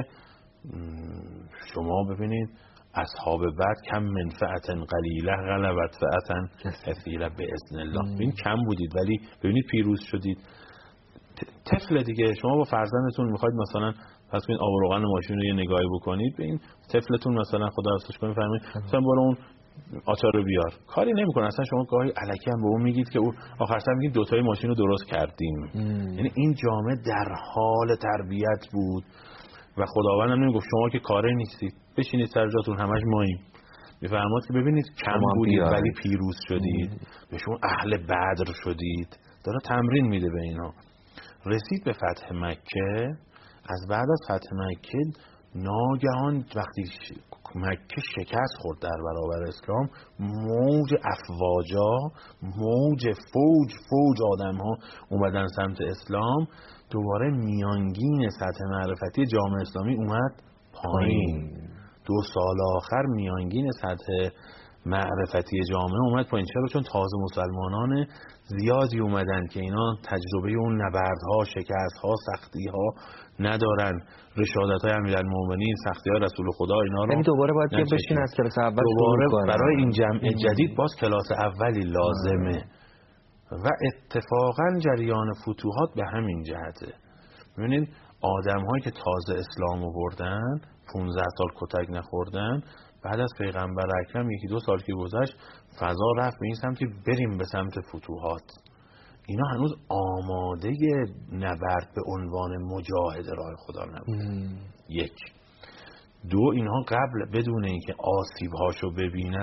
شما ببینید اصحاب بعد کم منفعت قلیله غلبت فئة کثیره باذن الله. این کم بودید ولی ببینید پیروز شدید. طفل دیگه، شما با فرزندتون میخواید مثلا پس کنید آب و روغن ماشین رو یه نگاهی بکنید، به این طفلتون مثلا خدا حفظش کنه فرمایید مثلا برو اون آچار رو بیار، کاری نمیکنه اصلا. شما گاهی الکی هم به اون میگید که او آخر سر میگید دوتای ماشین رو درست کردیم. یعنی این جامعه در حال تربیت بود و خداوند هم نمیگفت شما که کاری نیستید بشینید سر جاتون همش ماییم. میفرماد که ببینید کم بودید ولی پیروز شدید، به شما اهل بدر شدید. داره تمرین میده به اینا. رسید به فتح مکه. از بعد از فتح مکه ناگهان وقتی مکه شکست خورد در برابر اسلام، موج افواجا، موج فوج آدم ها اومدن سمت اسلام. دوباره میانگین سطح معرفتی جامعه اسلامی اومد پایین. 2 سال آخر میانگین سطح معرفتی جامعه اومد پایین. چرا؟ چون تازه مسلمانان زیادی اومدن که اینا تجربه اون نبردها، شکستها، سختیها ندارن. رشادت‌های امیرالمومنین، سختی‌های رسول خدا، اینا رو دوباره باید بشین از کلاس اول دوباره برای این جمع جدید باز کلاس اولی لازمه. و اتفاقا جریان فتوحات به همین جهته. ببینید آدم‌هایی که تازه اسلام آوردن، 15 سال کتک نخوردن، بعد از پیغمبر اکرم 1-2 سال که گذشت فضا رفت به این سمتی بریم به سمت فتوحات. اینا هنوز آماده نبرد به عنوان مجاهد راه خدا نبود. 1. 2 اینها قبل بدون اینکه آسیب‌هاشو ببینن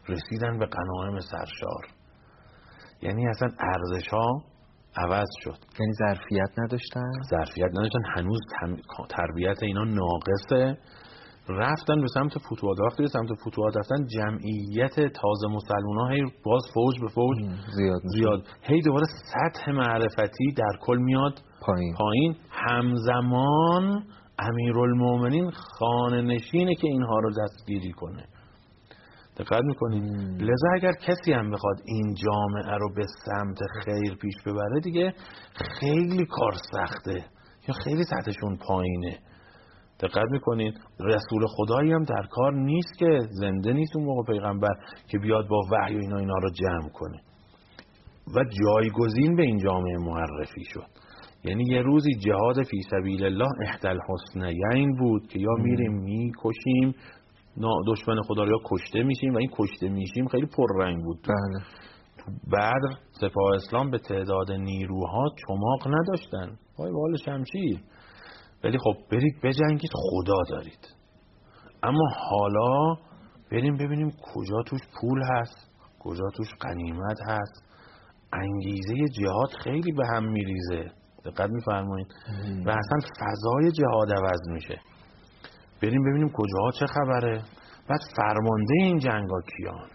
رسیدن به غنایم سرشار. یعنی اصلا ارزش‌ها عوض شد. یعنی ظرفیت نداشتن؟ هنوز تربیت اینا ناقصه. رفتن به سمت فتوحات. وقتی به سمت فتوحات رفتن جمعیت تازه مسلمان‌ها هی باز فوج به فوج زیاد. هی دوباره سطح معرفتی در کل میاد پایین. همزمان امیرالمومنین خانه نشینه که اینها رو دستگیری کنه. دقت میکنید؟ لذا اگر کسی هم بخواد این جامعه رو به سمت خیر پیش ببره دیگه خیلی کار سخته یا خیلی سطحشون پایینه. دقت میکنید؟ رسول خدایی هم در کار نیست که زنده نیست اون موقع پیغمبر که بیاد با وحی و اینا رو جمع کنه و جایگزین به این جامعه معرفی شد. یعنی یه روزی جهاد فی سبیل الله احدی الحسنیین بود که یا میریم میکشیم دشمن خدا رو یا کشته میشیم و این کشته میشیم خیلی پررنگ بود. بله. بعد سپاه اسلام به تعداد نیروها چماق نداشتن پای بال شمشیر، ولی خب برید بجنگید خدا دارید. اما حالا بریم ببینیم کجا توش پول هست، کجا توش غنیمت هست. انگیزه جهاد خیلی به هم میریزه. دقت میفرمایید؟ و اصلا فضای جهاد عوض میشه. بریم ببینیم کجاها چه خبره. بعد فرمانده این جنگا کیان؟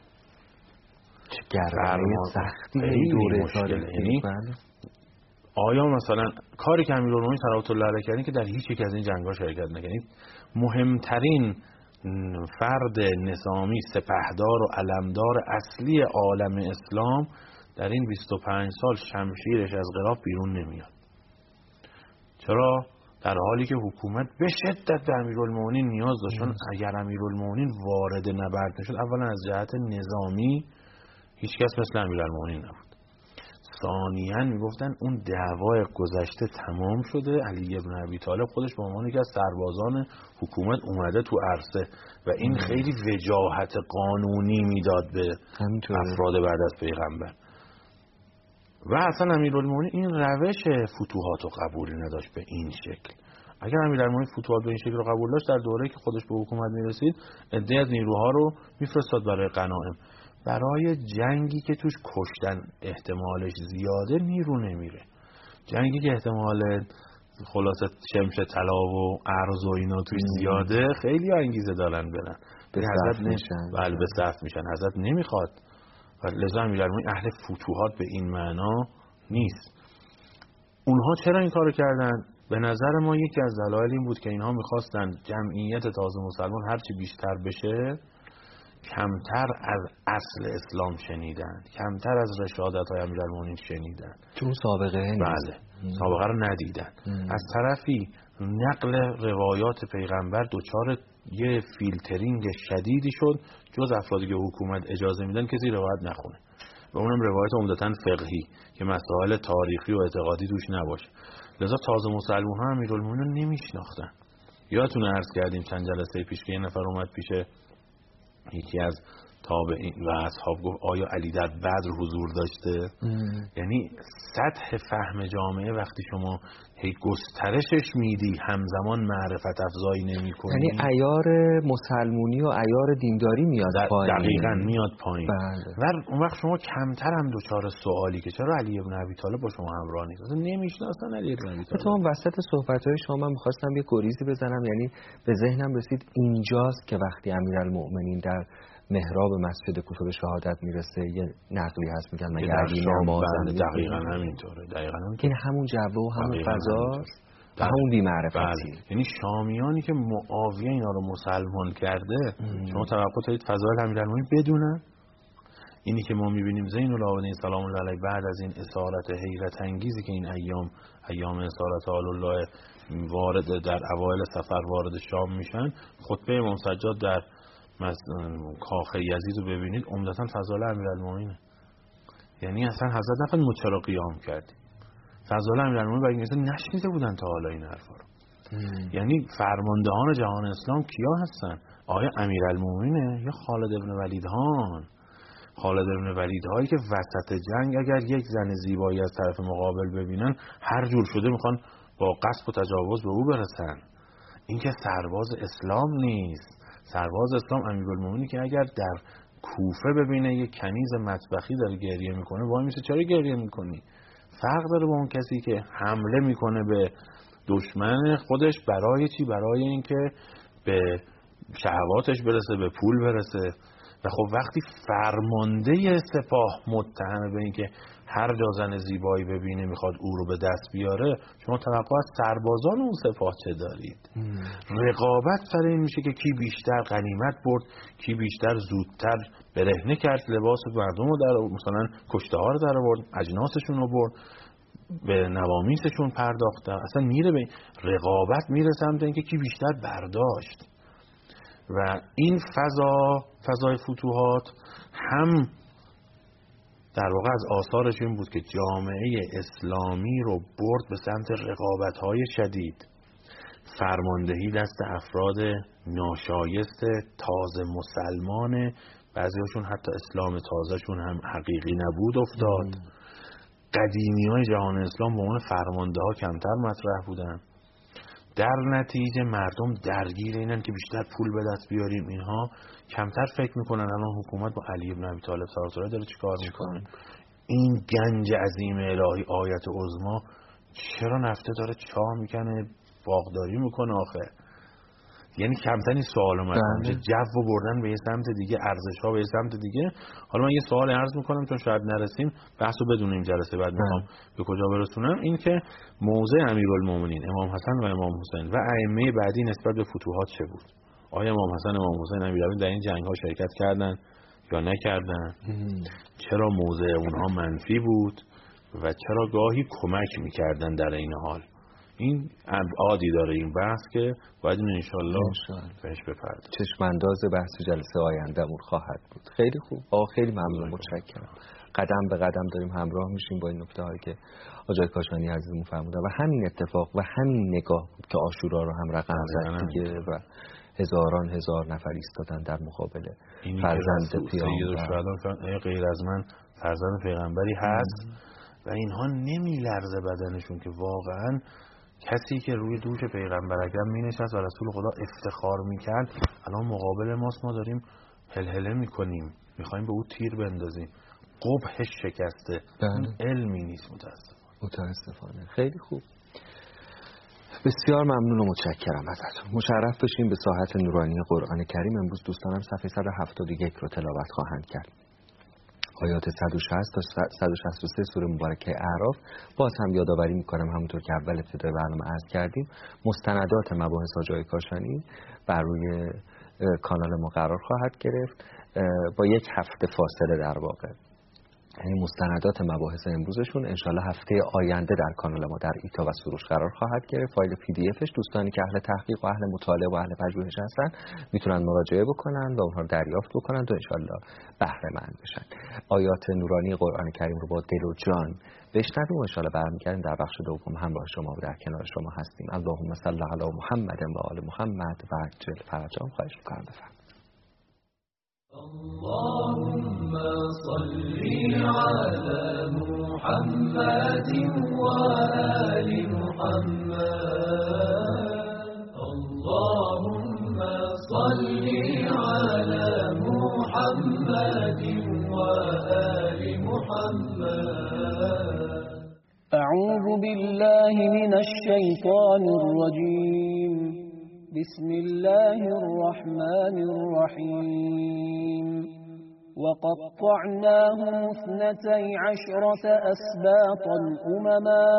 چه گرمای سختی این دوره مشکله. یعنی آیا مثلا کاری که امیرالمومنین صلوات الله علیه کردن که در هیچ یک از این جنگا شرکت نکنید. مهمترین فرد نظامی سپهدار و علمدار اصلی عالم اسلام در این 25 سال شمشیرش از غلاف بیرون نمیاد. چرا؟ در حالی که حکومت به شدت به امیرالمومنین نیاز داشت. اگر امیرالمومنین وارد نبرد نشد، اولا از جهت نظامی هیچ کس مثل امیرالمومنین نبود. ثانیاً میگفتن اون دعوای گذشته تمام شده. علی ابن ابی طالب خودش به عنوان یکی از سربازان حکومت اومده تو عرصه و این خیلی وجاهت قانونی میداد به افراد بعد از پیغمبر. و اصلا امیرالمومنین این روش فتوحات رو قبول نداشت به این شکل. اگر امیرالمومنین فتوحات به این شکل رو قبول داشت، در دوره‌ای که خودش به حکومت میرسید عده‌ای از نیروها رو میفرستاد برای غنایم. برای جنگی که توش کشتن احتمالش زیاده نیرو نمیره. جنگی که احتمال خلاصه شمش طلا و ارز و اینا توش زیاده خیلی انگیزه دارن برن. به صف میشن. بله به صف میشن. حضرت نمیخواد. و لذا امیرالمومنین اهل فتوحات به این معنا نیست. اونها چرا این کارو کردن؟ به نظر ما یکی از دلایل این بود که اینها میخواستن جمعیت تازه مسلمان هرچی بیشتر بشه کمتر از اصل اسلام شنیدن، کمتر از رشادت‌های امیرالمومنین شنیدن، چون سابقه نیست. بله سابقه رو ندیدن. از طرفی نقل روایات پیغمبر دچار یه فیلترینگ شدیدی شد. جز افرادی که حکومت اجازه میدن کسی روایت نخونه و اونم روایت عمدتاً فقهی که مسائل تاریخی و اعتقادی توش نباشه. لذا تازه مسلمان ها امیرالمومنین رو نمیشناختن. یادتونه عرض کردیم چند جلسه پیش که یه نفر اومد پیش یکی از تابعین و اصحاب گفت آیا علی در بدر حضور داشته؟ یعنی سطح فهم جامعه وقتی شما هی گسترشش میدی همزمان معرفت افزایی نمی کنی، یعنی عیار مسلمونی و عیار دینداری میاد پایین. دقیقاً میاد پایین. بله. و اون وقت شما کمتر هم دوچار سوالی که چرا علی ابن ابی طالب با شما همراه نیست، اصلا نمیشناسن علی ابن ابی طالب. من وسط صحبت‌های شما من می‌خواستم یه گریزی بزنم. یعنی به ذهنم رسید اینجاست که وقتی امیرالمومنین در محراب مسجد کوفه به شهادت میرسه یه نقلی هست میگن مگه علی نماز. دقیقاً همینطوره. این همون جو و همون فضاست و همون بی‌معرفتی. یعنی شامیانی که معاویه اینا رو مسلمان کرده شما توقع دارید فضایل امیرالمومنین بدونن؟ اینی که ما میبینیم زین العابدین سلام الله علیه بعد از این اسارت حیرت انگیزی که این ایام اسارت آل الله وارد در اوایل سفر وارد شام میشن، خطبه امام سجاد در کاخ یزید رو ببینید عمدتاً فضایل امیرالمومنینه. یعنی اصلا حضرت نفر ما چرا قیام کردیم، فضایل امیرالمومنین برای این نشنیده بودن تا حالا این حرفا رو. یعنی فرماندهان جهان اسلام کیا هستن؟ آیا امیرالمومنینه یا خالد ابن ولیدهان؟ خالد ابن ولیدهایی که وسط جنگ اگر یک زن زیبایی از طرف مقابل ببینن هر جور شده میخوان با قصب و تجاوز به او برسن. این که سرباز اسلام نیست. سرباز اسلام امیرالمومنینی که اگر در کوفه ببینه یه کنیز مطبخی داره گریه میکنه وای میسه چرا گریه میکنی؟ فرق داره با اون کسی که حمله میکنه به دشمن خودش برای چی؟ برای اینکه به شهواتش برسه، به پول برسه. و خب وقتی فرمانده سپاه متهم به اینکه هر جا زن زیبایی ببینه میخواد او رو به دست بیاره، شما توقع از سربازان اون سپاه چه دارید؟ رقابت سر این میشه که کی بیشتر غنیمت برد، کی بیشتر زودتر برهنه کرد لباس مردم رو در مثلا کشته ها رو در آورد، اجناسشون رو برد، به نوامیسشون پرداخت. اصلا میره به رقابت، میره سمت اینکه کی بیشتر برداشت. و این فضای فتوحات هم در واقع از آثارش این بود که جامعه اسلامی رو برد به سمت رقابت‌های شدید، فرماندهی دست افراد ناشایست تازه مسلمان، بعضی‌هاشون حتی اسلام تازهشون هم حقیقی نبود افتاد. قدیمی‌های جهان اسلام به عنوان فرمانده‌ها کمتر مطرح بودن. در نتیجه مردم درگیر اینن که بیشتر پول به دست بیاریم. اینها کمتر فکر میکنن الان حکومت با علی بن ابی طالب سلام داره چیکار میکنه. این گنج عظیم الهی آیت عظما چرا نفته داره چاه میکنه، باغداری میکنه آخه؟ یعنی کمتر این سوال اومد که جو بردن به یه سمت دیگه، ارزش ها به یه سمت دیگه. حالا من یه سوال عرض میکنم چون شاید نرسیم بحثو بدونیم جلسه بعد میخوام به کجا برسونم. این که موضع امیرالمومنین امام حسن و امام حسین و ائمه بعدی نسبت به فتوحات چه بود؟ آیا امام حسن و امام حسین امیرالمومنین در این جنگ ها شرکت کردن یا نکردن؟ چرا موضع اونها منفی بود و چرا گاهی کمک میکردن در این حال؟ این ابعادی داره این بحث که باید این انشالله بهش بپردازیم. چشمانداز بحث جلسه آینده‌مون خواهد بود. خیلی خوب. خیلی ممنون، متشکرم. قدم به قدم داریم همراه میشیم با این نکته‌هایی که آقای کاشانی عزیزمون فرمودن و همین اتفاق و همین نگاه بود که عاشورا رو هم رقم زد دیگه و هزار نفر ایستادن در مقابل فرزند پیامبر. غیر از من فرزند پیغمبری هست و اینها نمیلرزه بدنشون که واقعاً کسی که روی دوش پیغمبر اکرم می نشست و رسول خدا افتخار می کرد الان مقابل ماست، ما داریم هلهله می کنیم، می خواهیم به او تیر بندازیم. قبحش شکسته. علمی نیست متاسفانه. خیلی خوب. بسیار ممنون و متشکرم ازتون. مشرف بشیم به ساحت نورانی قرآن کریم. امروز دوستانم صفحه 171 رو تلاوت خواهند کرد. آیات 160 تا 163 سوره مبارکه اعراف. باز هم یادآوری میکنم همونطور که اول ابتدای برنامه عرض کردیم مستندات مباحث آقای کاشانی بر روی کانال ما قرار خواهد گرفت با یک هفته فاصله در واقع. یعنی مستندات مباحث امروزشون انشالله هفته آینده در کانال ما در ایتا و سروش قرار خواهد گرفت. فایل PDF-اش دوستانی که اهل تحقیق و اهل مطالعه و اهل پژوهش هستن میتونن مراجعه بکنن و اونها رو دریافت بکنن و انشالله بهره مند بشن. آیات نورانی قرآن کریم رو با دل و جان بشنویم و انشالله برمیگردیم در بخش دوم همراه شما و در کنار شما هستیم. اللهم صل علی محمد و آل محمد و عجل فرجهم. خواهش می‌کنم بفرمایید. اللهم صل على محمد وآل محمد. اللهم صل على محمد وآل محمد. أعوذ بالله من الشيطان الرجيم. بسم الله الرحمن الرحيم. وقطعناهم 12 أسباطا أمما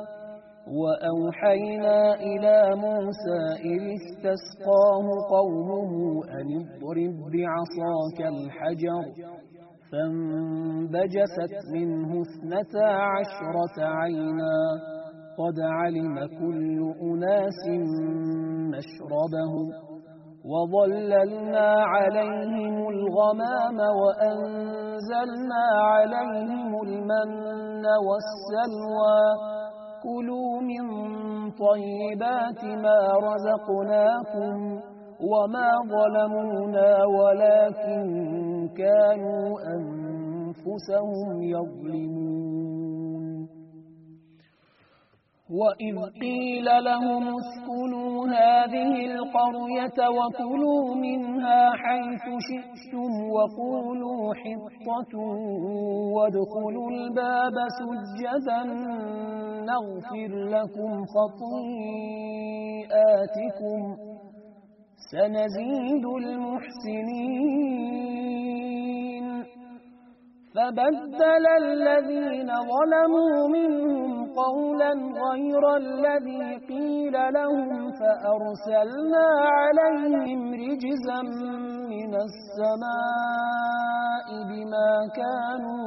وأوحينا إلى موسى إذ استسقاه قومه أن اضرب بعصاك الحجر فانبجست منه 12 عينا قد علم كل أناس مشربهم وظللنا عليهم الغمام وأنزلنا عليهم المن والسلوى كلوا من طيبات ما رزقناكم وما ظلمونا ولكن كانوا أنفسهم يظلمون وَإِذْ قِيلَ لَهُمُ اسْكُنُوا هَٰذِهِ الْقَرْيَةَ وَكُلُوا مِنْهَا حَيْثُ شِئْتُمْ وَقُولُوا حِطَّةٌ وَادْخُلُوا الْبَابَ سُجَّدًا نَّغْفِرْ لَكُمْ خَطِيئَاتِكُمْ سَنَزِيدُ الْمُحْسِنِينَ فَبَدَّلَ الَّذِينَ ظَلَمُوا مِنْهُمْ قَوْلًا غَيْرَ الَّذِي قِيلَ لَهُمْ فَأَرْسَلْنَا عَلَيْهِمْ رِجْزًا مِّنَ السَّمَاءِ بِمَا كَانُوا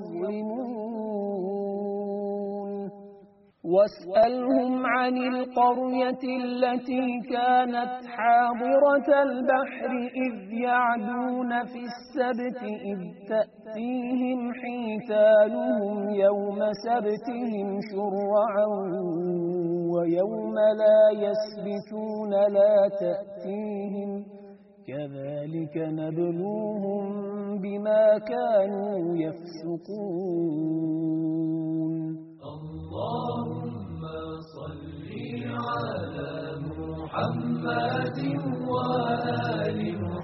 يَظْلِمُونَ وَاسْأَلْهُمْ عَنِ الْقَرْيَةِ الَّتِي كَانَتْ حَاضِرَةَ الْبَحْرِ إِذْ يَعْدُونَ فِي السَّبْتِ إِذْ تَأْتِيهِمْ حِيتَانُهُمْ يَوْمَ سَبْتِهِمْ شُرَّعًا وَيَوْمَ لَا يَسْبِتُونَ لَا تَأْتِيهِمْ كَذَلِكَ نَبْلُوهُم بِمَا كَانُوا يَفْسُقُونَ اللهم صل على محمد وآل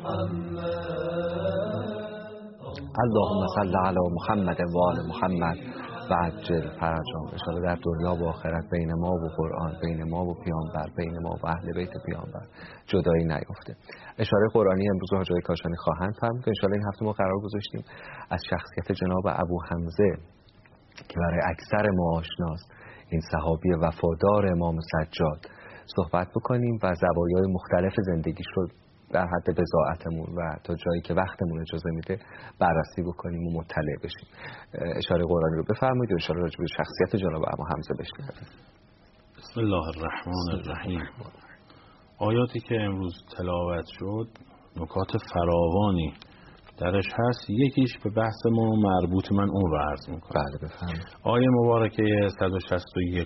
محمد. اللهم صل علی محمد و آل محمد و عجل فرجهم. اشاره در دنیا و آخرت بین ما و قرآن، بین ما و پیامبر، بین ما و اهل بیت پیامبر جدایی نیفته. اشاره قرآنی امروز حاجی کاشانی خواهند فرمود. ان شاءالله این هفته ما قرار گذاشتیم از شخصیت جناب ابو حمزه که برای اکثر ما آشناست، این صحابی وفادار امام سجاد، صحبت بکنیم و زوایای مختلف زندگیش رو در حد بضاعتمون و تا جایی که وقتمون اجازه میده بررسی بکنیم و مطلع بشیم. اشاره قرآنی رو بفرمایید و اشاره راجع به شخصیت جناب ابو حمزه بشنویم. بسم الله الرحمن الرحیم. آیاتی که امروز تلاوت شد نکات فراوانی درش هست. یکیش به بحث ما مربوط، من اون رو عرض میکنم. بله بفرمایید. آیه مبارکه 161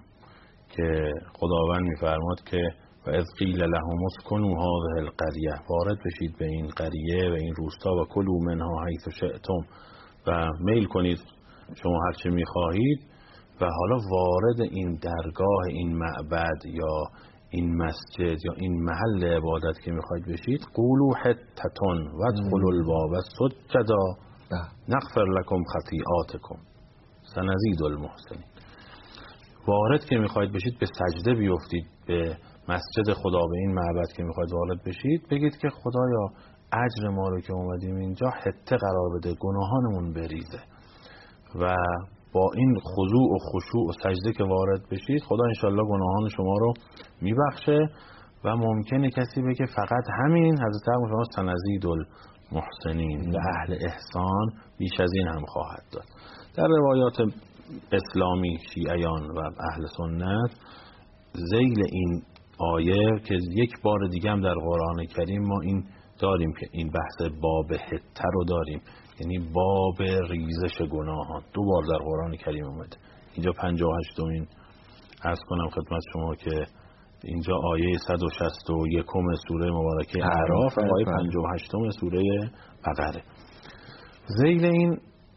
که خداوند میفرماد که و اذ قیل لهم اسکنوا هذه القریه، وارد بشید به این قریه و این روستا و کلوا منها حیث شئتم، و میل کنید شما هر چه میخواهید. و حالا وارد این درگاه، این معبد یا این مسجد یا این محل عبادت که میخواید بشید، قولوا حطة وادخلوا الباب سجدا نغفر لكم خطیئاتکم سنزید المحسنین. وارد که میخواید بشید به سجده بیفتید به مسجد خدا، به این معبد که میخواید وارد بشید، بگید که خدایا اجر ما رو که اومدیم اینجا حته قرار بده، گناهانمون بریزه. و با این خضوع و خشوع و سجده که وارد بشید، خدا انشالله گناهان شما رو میبخشه. و ممکنه کسی بگه فقط همین، حضرت عمر شما سنزید المحسنین، به اهل احسان بیش از این هم خواهد داد. در روایات اسلامی شیعیان و اهل سنت ذیل این آیه که یک بار دیگه هم در قرآن کریم ما این داریم که این بحث باب حته رو داریم، یعنی باب ریزش گناهان 2 بار در قرآن کریم اومده. اینجا 58مین عرض کنم خدمت شما که اینجا آیه 161 سوره مبارکه اعراف، آیه 58 سوره بقره. ذیل این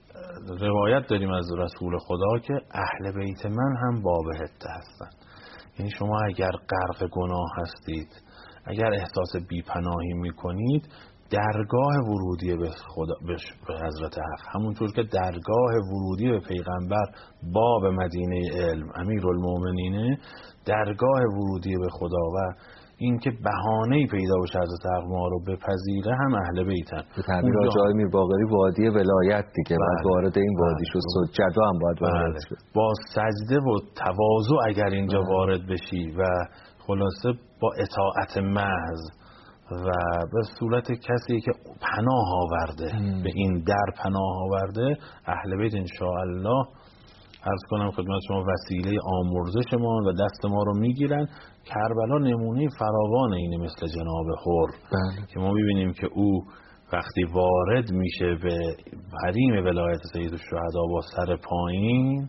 روایت داریم از رسول خدا که اهل بیت من هم باب حته هستن. یعنی شما اگر غرق گناه هستید، اگر احساس بیپناهی میکنید، درگاه ورودی به خدا، به حضرت حق، همونطور که درگاه ورودی به پیغمبر باب مدینه علم امیرالمومنینه، درگاه ورودی به خدا و این که بهانه‌ای پیدا بشه حضرت حق ما رو بپذیره هم اهل بیتن. به تعبیر آقای میر باقری وادی ولایت دیگه. بعد وارد این وادی شد، سجدا هم باید وارد شد. با سجده و تواضع اگر اینجا وارد بشی و خلاصه با اطاعت محض و به صورت کسی که پناه آورده، به این در پناه آورده، اهل بیت انشاءالله عرض کنم خدمت شما وسیله آمرزش ما و دست ما رو میگیرن. کربلا نمونه فراوان اینه، مثل جناب حر که ما ببینیم که او وقتی وارد میشه به حریم ولایت سید الشهدا با سر پایین،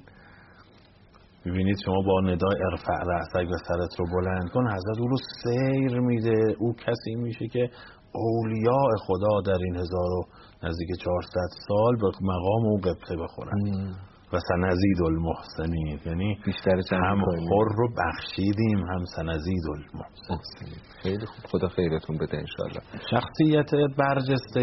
ببینید شما با ندای ارفع رأسک و سرت رو بلند کن، حضرت او رو سیر میده. او کسی میشه که اولیاء خدا در این 1400 سال به مقام او قبطه بخورن. و سنزید المحسنین، یعنی بیشتر هم خور رو بخشیدیم هم سنزید المحسنین. خیلی خوب، خدا خیرتون بده انشالله. شخصیت برجسته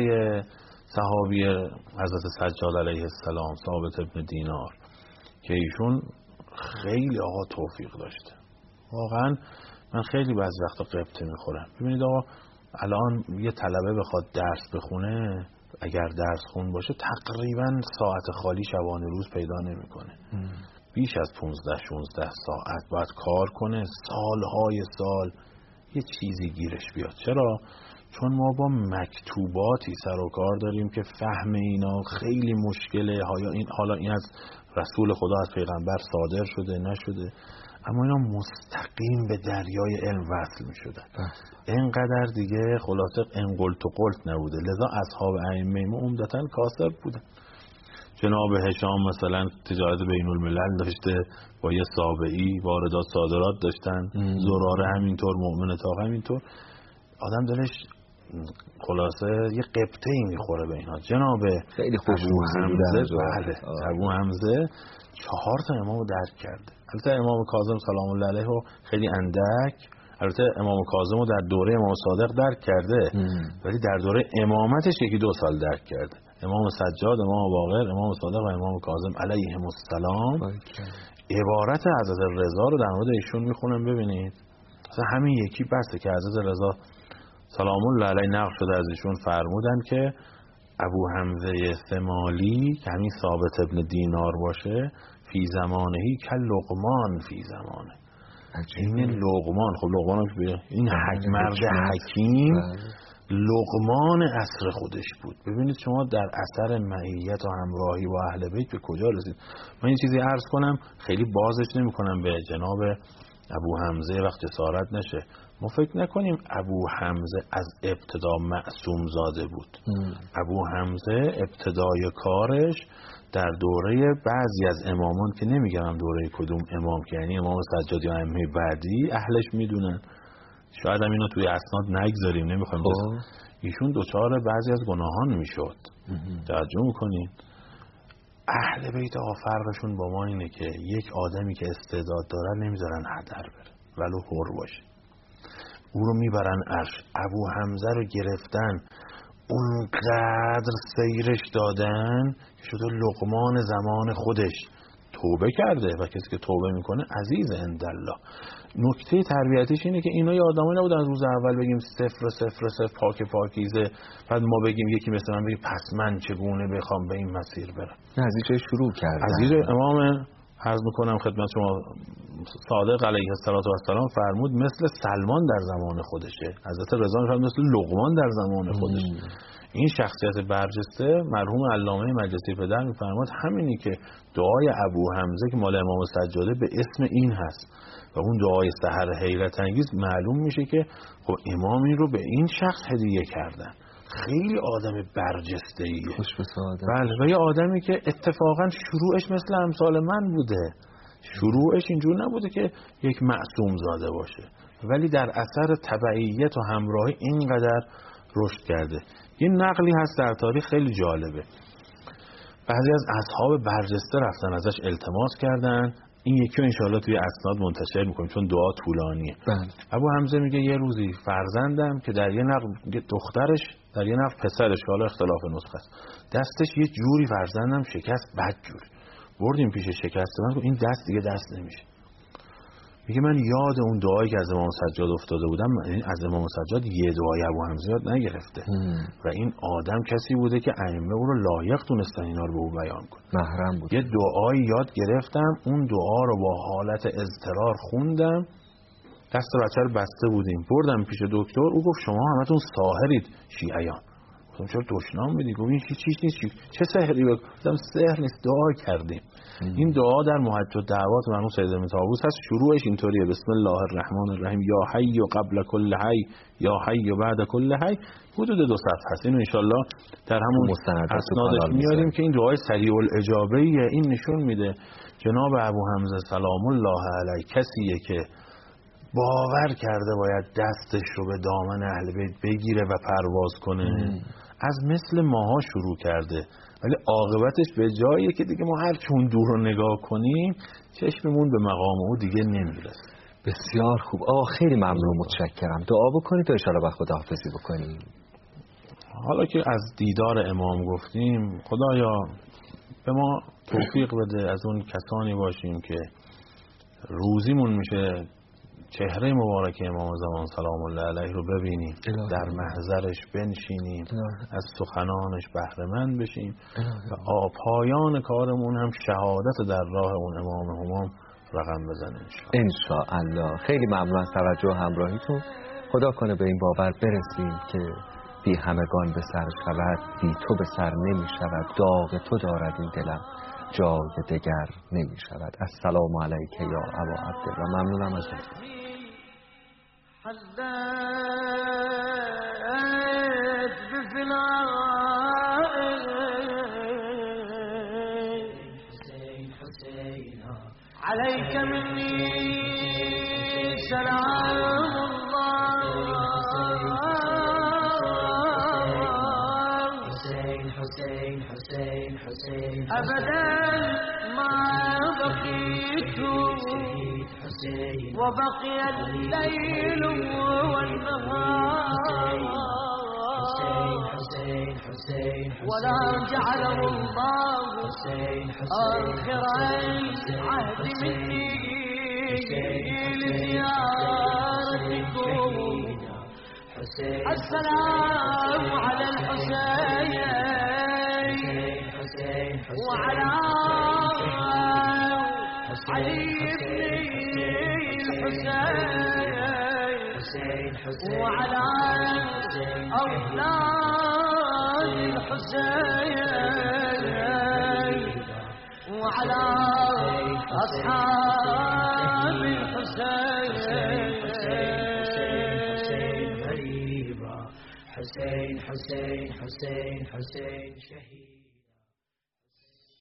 صحابی حضرت سجاد علیه السلام ثابت ابن دینار که ایشون خیلی آقا توفیق داشته. واقعا من خیلی بعضی وقتا قبطه میخورم. ببینید آقا الان یه طلبه بخواد درس بخونه، اگر درس خون باشه تقریبا ساعت خالی شبانه روز پیدا نمیکنه. بیش از 15-16 ساعت باید کار کنه، سالهای سال یه چیزی گیرش بیاد. چرا؟ چون ما با مکتوباتی سر و کار داریم که فهم اینا خیلی مشکله. حالا این از رسول خدا، از پیغمبر صادر شده نشده، اما اینا مستقیم به دریای علم وصل می شدن. اینقدر دیگه خلاصه انقلت و قلت نبوده. لذا اصحاب ائمه ما عمدتاً کاسب بودن. جناب هشام مثلا تجارت بین الملل داشته با یه سابعی، واردات صادرات داشتن، زراره همینطور، مؤمن طاق همینطور. آدم دلش خلاصه یه قبطه‌ای میخوره به اینا. جناب خیلی خوشمزه حمزه، بله ابو حمزه 4 تا امامو درک کرده. البته امام کاظم سلام الله علیه رو خیلی اندک، البته امام کاظم رو در دوره امام صادق درک کرده، ولی در دوره امامتش 1-2 سال درک کرده. امام سجاد، امام باقر، امام صادق و امام کاظم علیهم السلام عبارت حضرت رضا رو در مورد ایشون میخونم. ببینید مثلا همین یکی بسته که حضرت رضا سلام الله علیه نقل شده از ایشون فرمودن که ابو حمزه ثمالی که همین ثابت ابن دینار باشه، فی زمانهی که لقمان فی زمانه. این لقمان، خب لقمان این مرد حکیم لقمان عصر خودش بود. ببینید شما در اثر معیت و همراهی با اهل بیت به کجا رسید. من این چیزی عرض کنم، خیلی بازش نمی کنم به جناب ابو حمزه وقت جسارت نشه. ما فکر نکنیم ابو حمزه از ابتدا معصوم زاده بود. ابو حمزه ابتدای کارش در دوره بعضی از امامان که نمیگم دوره کدوم امام، که یعنی امام سجاد یا ائمه بعدی اهلش میدونن، شاید هم اینو توی اسناد نگذاریم، نمیخوایم ایشون دوچار بعضی از گناهان میشد. توجه میکنین اهل بیت فرقشون با ما اینه که یک آدمی که استعداد داره نمیذارن هدر بره ولو حر باشه، او رو میبرن عرش. ابو حمزه رو گرفتن اونقدر سیرش دادن که شده لقمان زمان خودش. توبه کرده و کسی که توبه میکنه عزیز عندالله. نکته تربیتیش اینه که اینا یه آدمایی نبودن از روز اول بگیم 0 پاک پاکیزه، بعد ما بگیم یکی مثل من بگیم پس من چگونه بخوام به این مسیر برم. از اینجا شروع کردن. از اینجا امام عرض میکنم خدمت شما صادق علیه السلام فرمود مثل سلمان در زمان خودشه. حضرت رضا فرمود مثل لقمان در زمان خودشه. این شخصیت برجسته مرحوم علامه مجلسی پدر میفرماد همینی که دعای ابو حمزه که مال امام سجاده به اسم این هست و اون دعای سحر حیرت انگیز، معلوم میشه که خب امام این رو به این شخص هدیه کردن. خیلی آدم برجسته‌ایه، بله، و یه آدمی که اتفاقا شروعش مثل امثال من بوده. شروعش اینجور نبوده که یک معصوم زاده باشه، ولی در اثر تبعیت و همراهی اینقدر رشد کرده. یه نقلی هست در تاریخ خیلی جالبه. بعضی از اصحاب برجسته رفتن ازش التماس کردن، این یکی رو انشاءالله توی اسناد منتشر میکنیم چون دعا طولانیه. ابو حمزه میگه یه روزی فرزندم که در یه نقل دخترش، در یه نقل پسرش، حالا اختلاف نسخه است، دستش یه جوری فرزندم شکست، بد جوری بردیم پیش شکست من، این دست دیگه دست نمیشه. میگه من یاد اون دعایی که از امام سجاد افتاده بودم، این از امام سجاد یه دعای ابو حمزه یاد نگرفته و این آدم کسی بوده که ائمه او رو لایق دونستن اینا رو به او بیان کنه، محرم بود. یه دعایی یاد گرفتم، اون دعا رو با حالت اضطرار خوندم، دست بچه رو بسته بودیم، بردم پیش دکتر، او گفت شما همتون ساحرید شیعیان. گفتم چرا دشنام میدی؟ گفت این چیز نیست. چه سحری؟ گفتم سحر نیست، دعا کردیم. این دعا در محج الدعوات مرحوم سید ابن طاووس هست. شروعش اینطوریه: بسم الله الرحمن الرحیم، یا حی و قبل کل حی، یا حی و بعد کل حی. حدود 2 صفحه هست. اینو انشالله در همون اسنادش میاریم که این دعای سریع الاجابه‌ایه. این نشون میده جناب ابو حمزه سلام الله علیه کسیه که باور کرده باید دستش رو به دامن اهل بیت بگیره و پرواز کنه. از مثل ماها شروع کرده ولی عاقبتش به جاییه که دیگه ما هر چون دور رو نگاه کنیم چشممون به مقام او دیگه نمیرسه. بسیار خوب آقا، خیلی ممنون، متشکرم. دعا بکنید تا ان شاءالله با خداحافظی بکنیم. حالا که از دیدار امام گفتیم، خدایا به ما توفیق بده از اون کسانی باشیم که روزیمون میشه چهره مبارک امام زمان سلام الله علیه رو ببینیم، در محضرش بنشینیم، از سخنانش بهره مند بشیم و پایان کارمون هم شهادت در راه اون امام همام رقم بزنه ان شاء الله. خیلی ممنون از توجه و همراهیتون. خدا کنه به این باور برسیم که بی همگان به سر شود، بی تو به سر نمی شود، داغ تو دارد این دلم جای دگر نمی شود. السلام علیک یا ابا عبدالله. ممنونم از عليك مني سلام الله أبدا ما بقيت وبقي الليل والنهار ولا جعله الله آخر العهد مني لزيارتكم. السلام على الحسين وعلى علي بن الحسين وعلى أولاد الحسين وعلى أصحاب الحسين. حسين حسين حسين حسين حسين شهيد.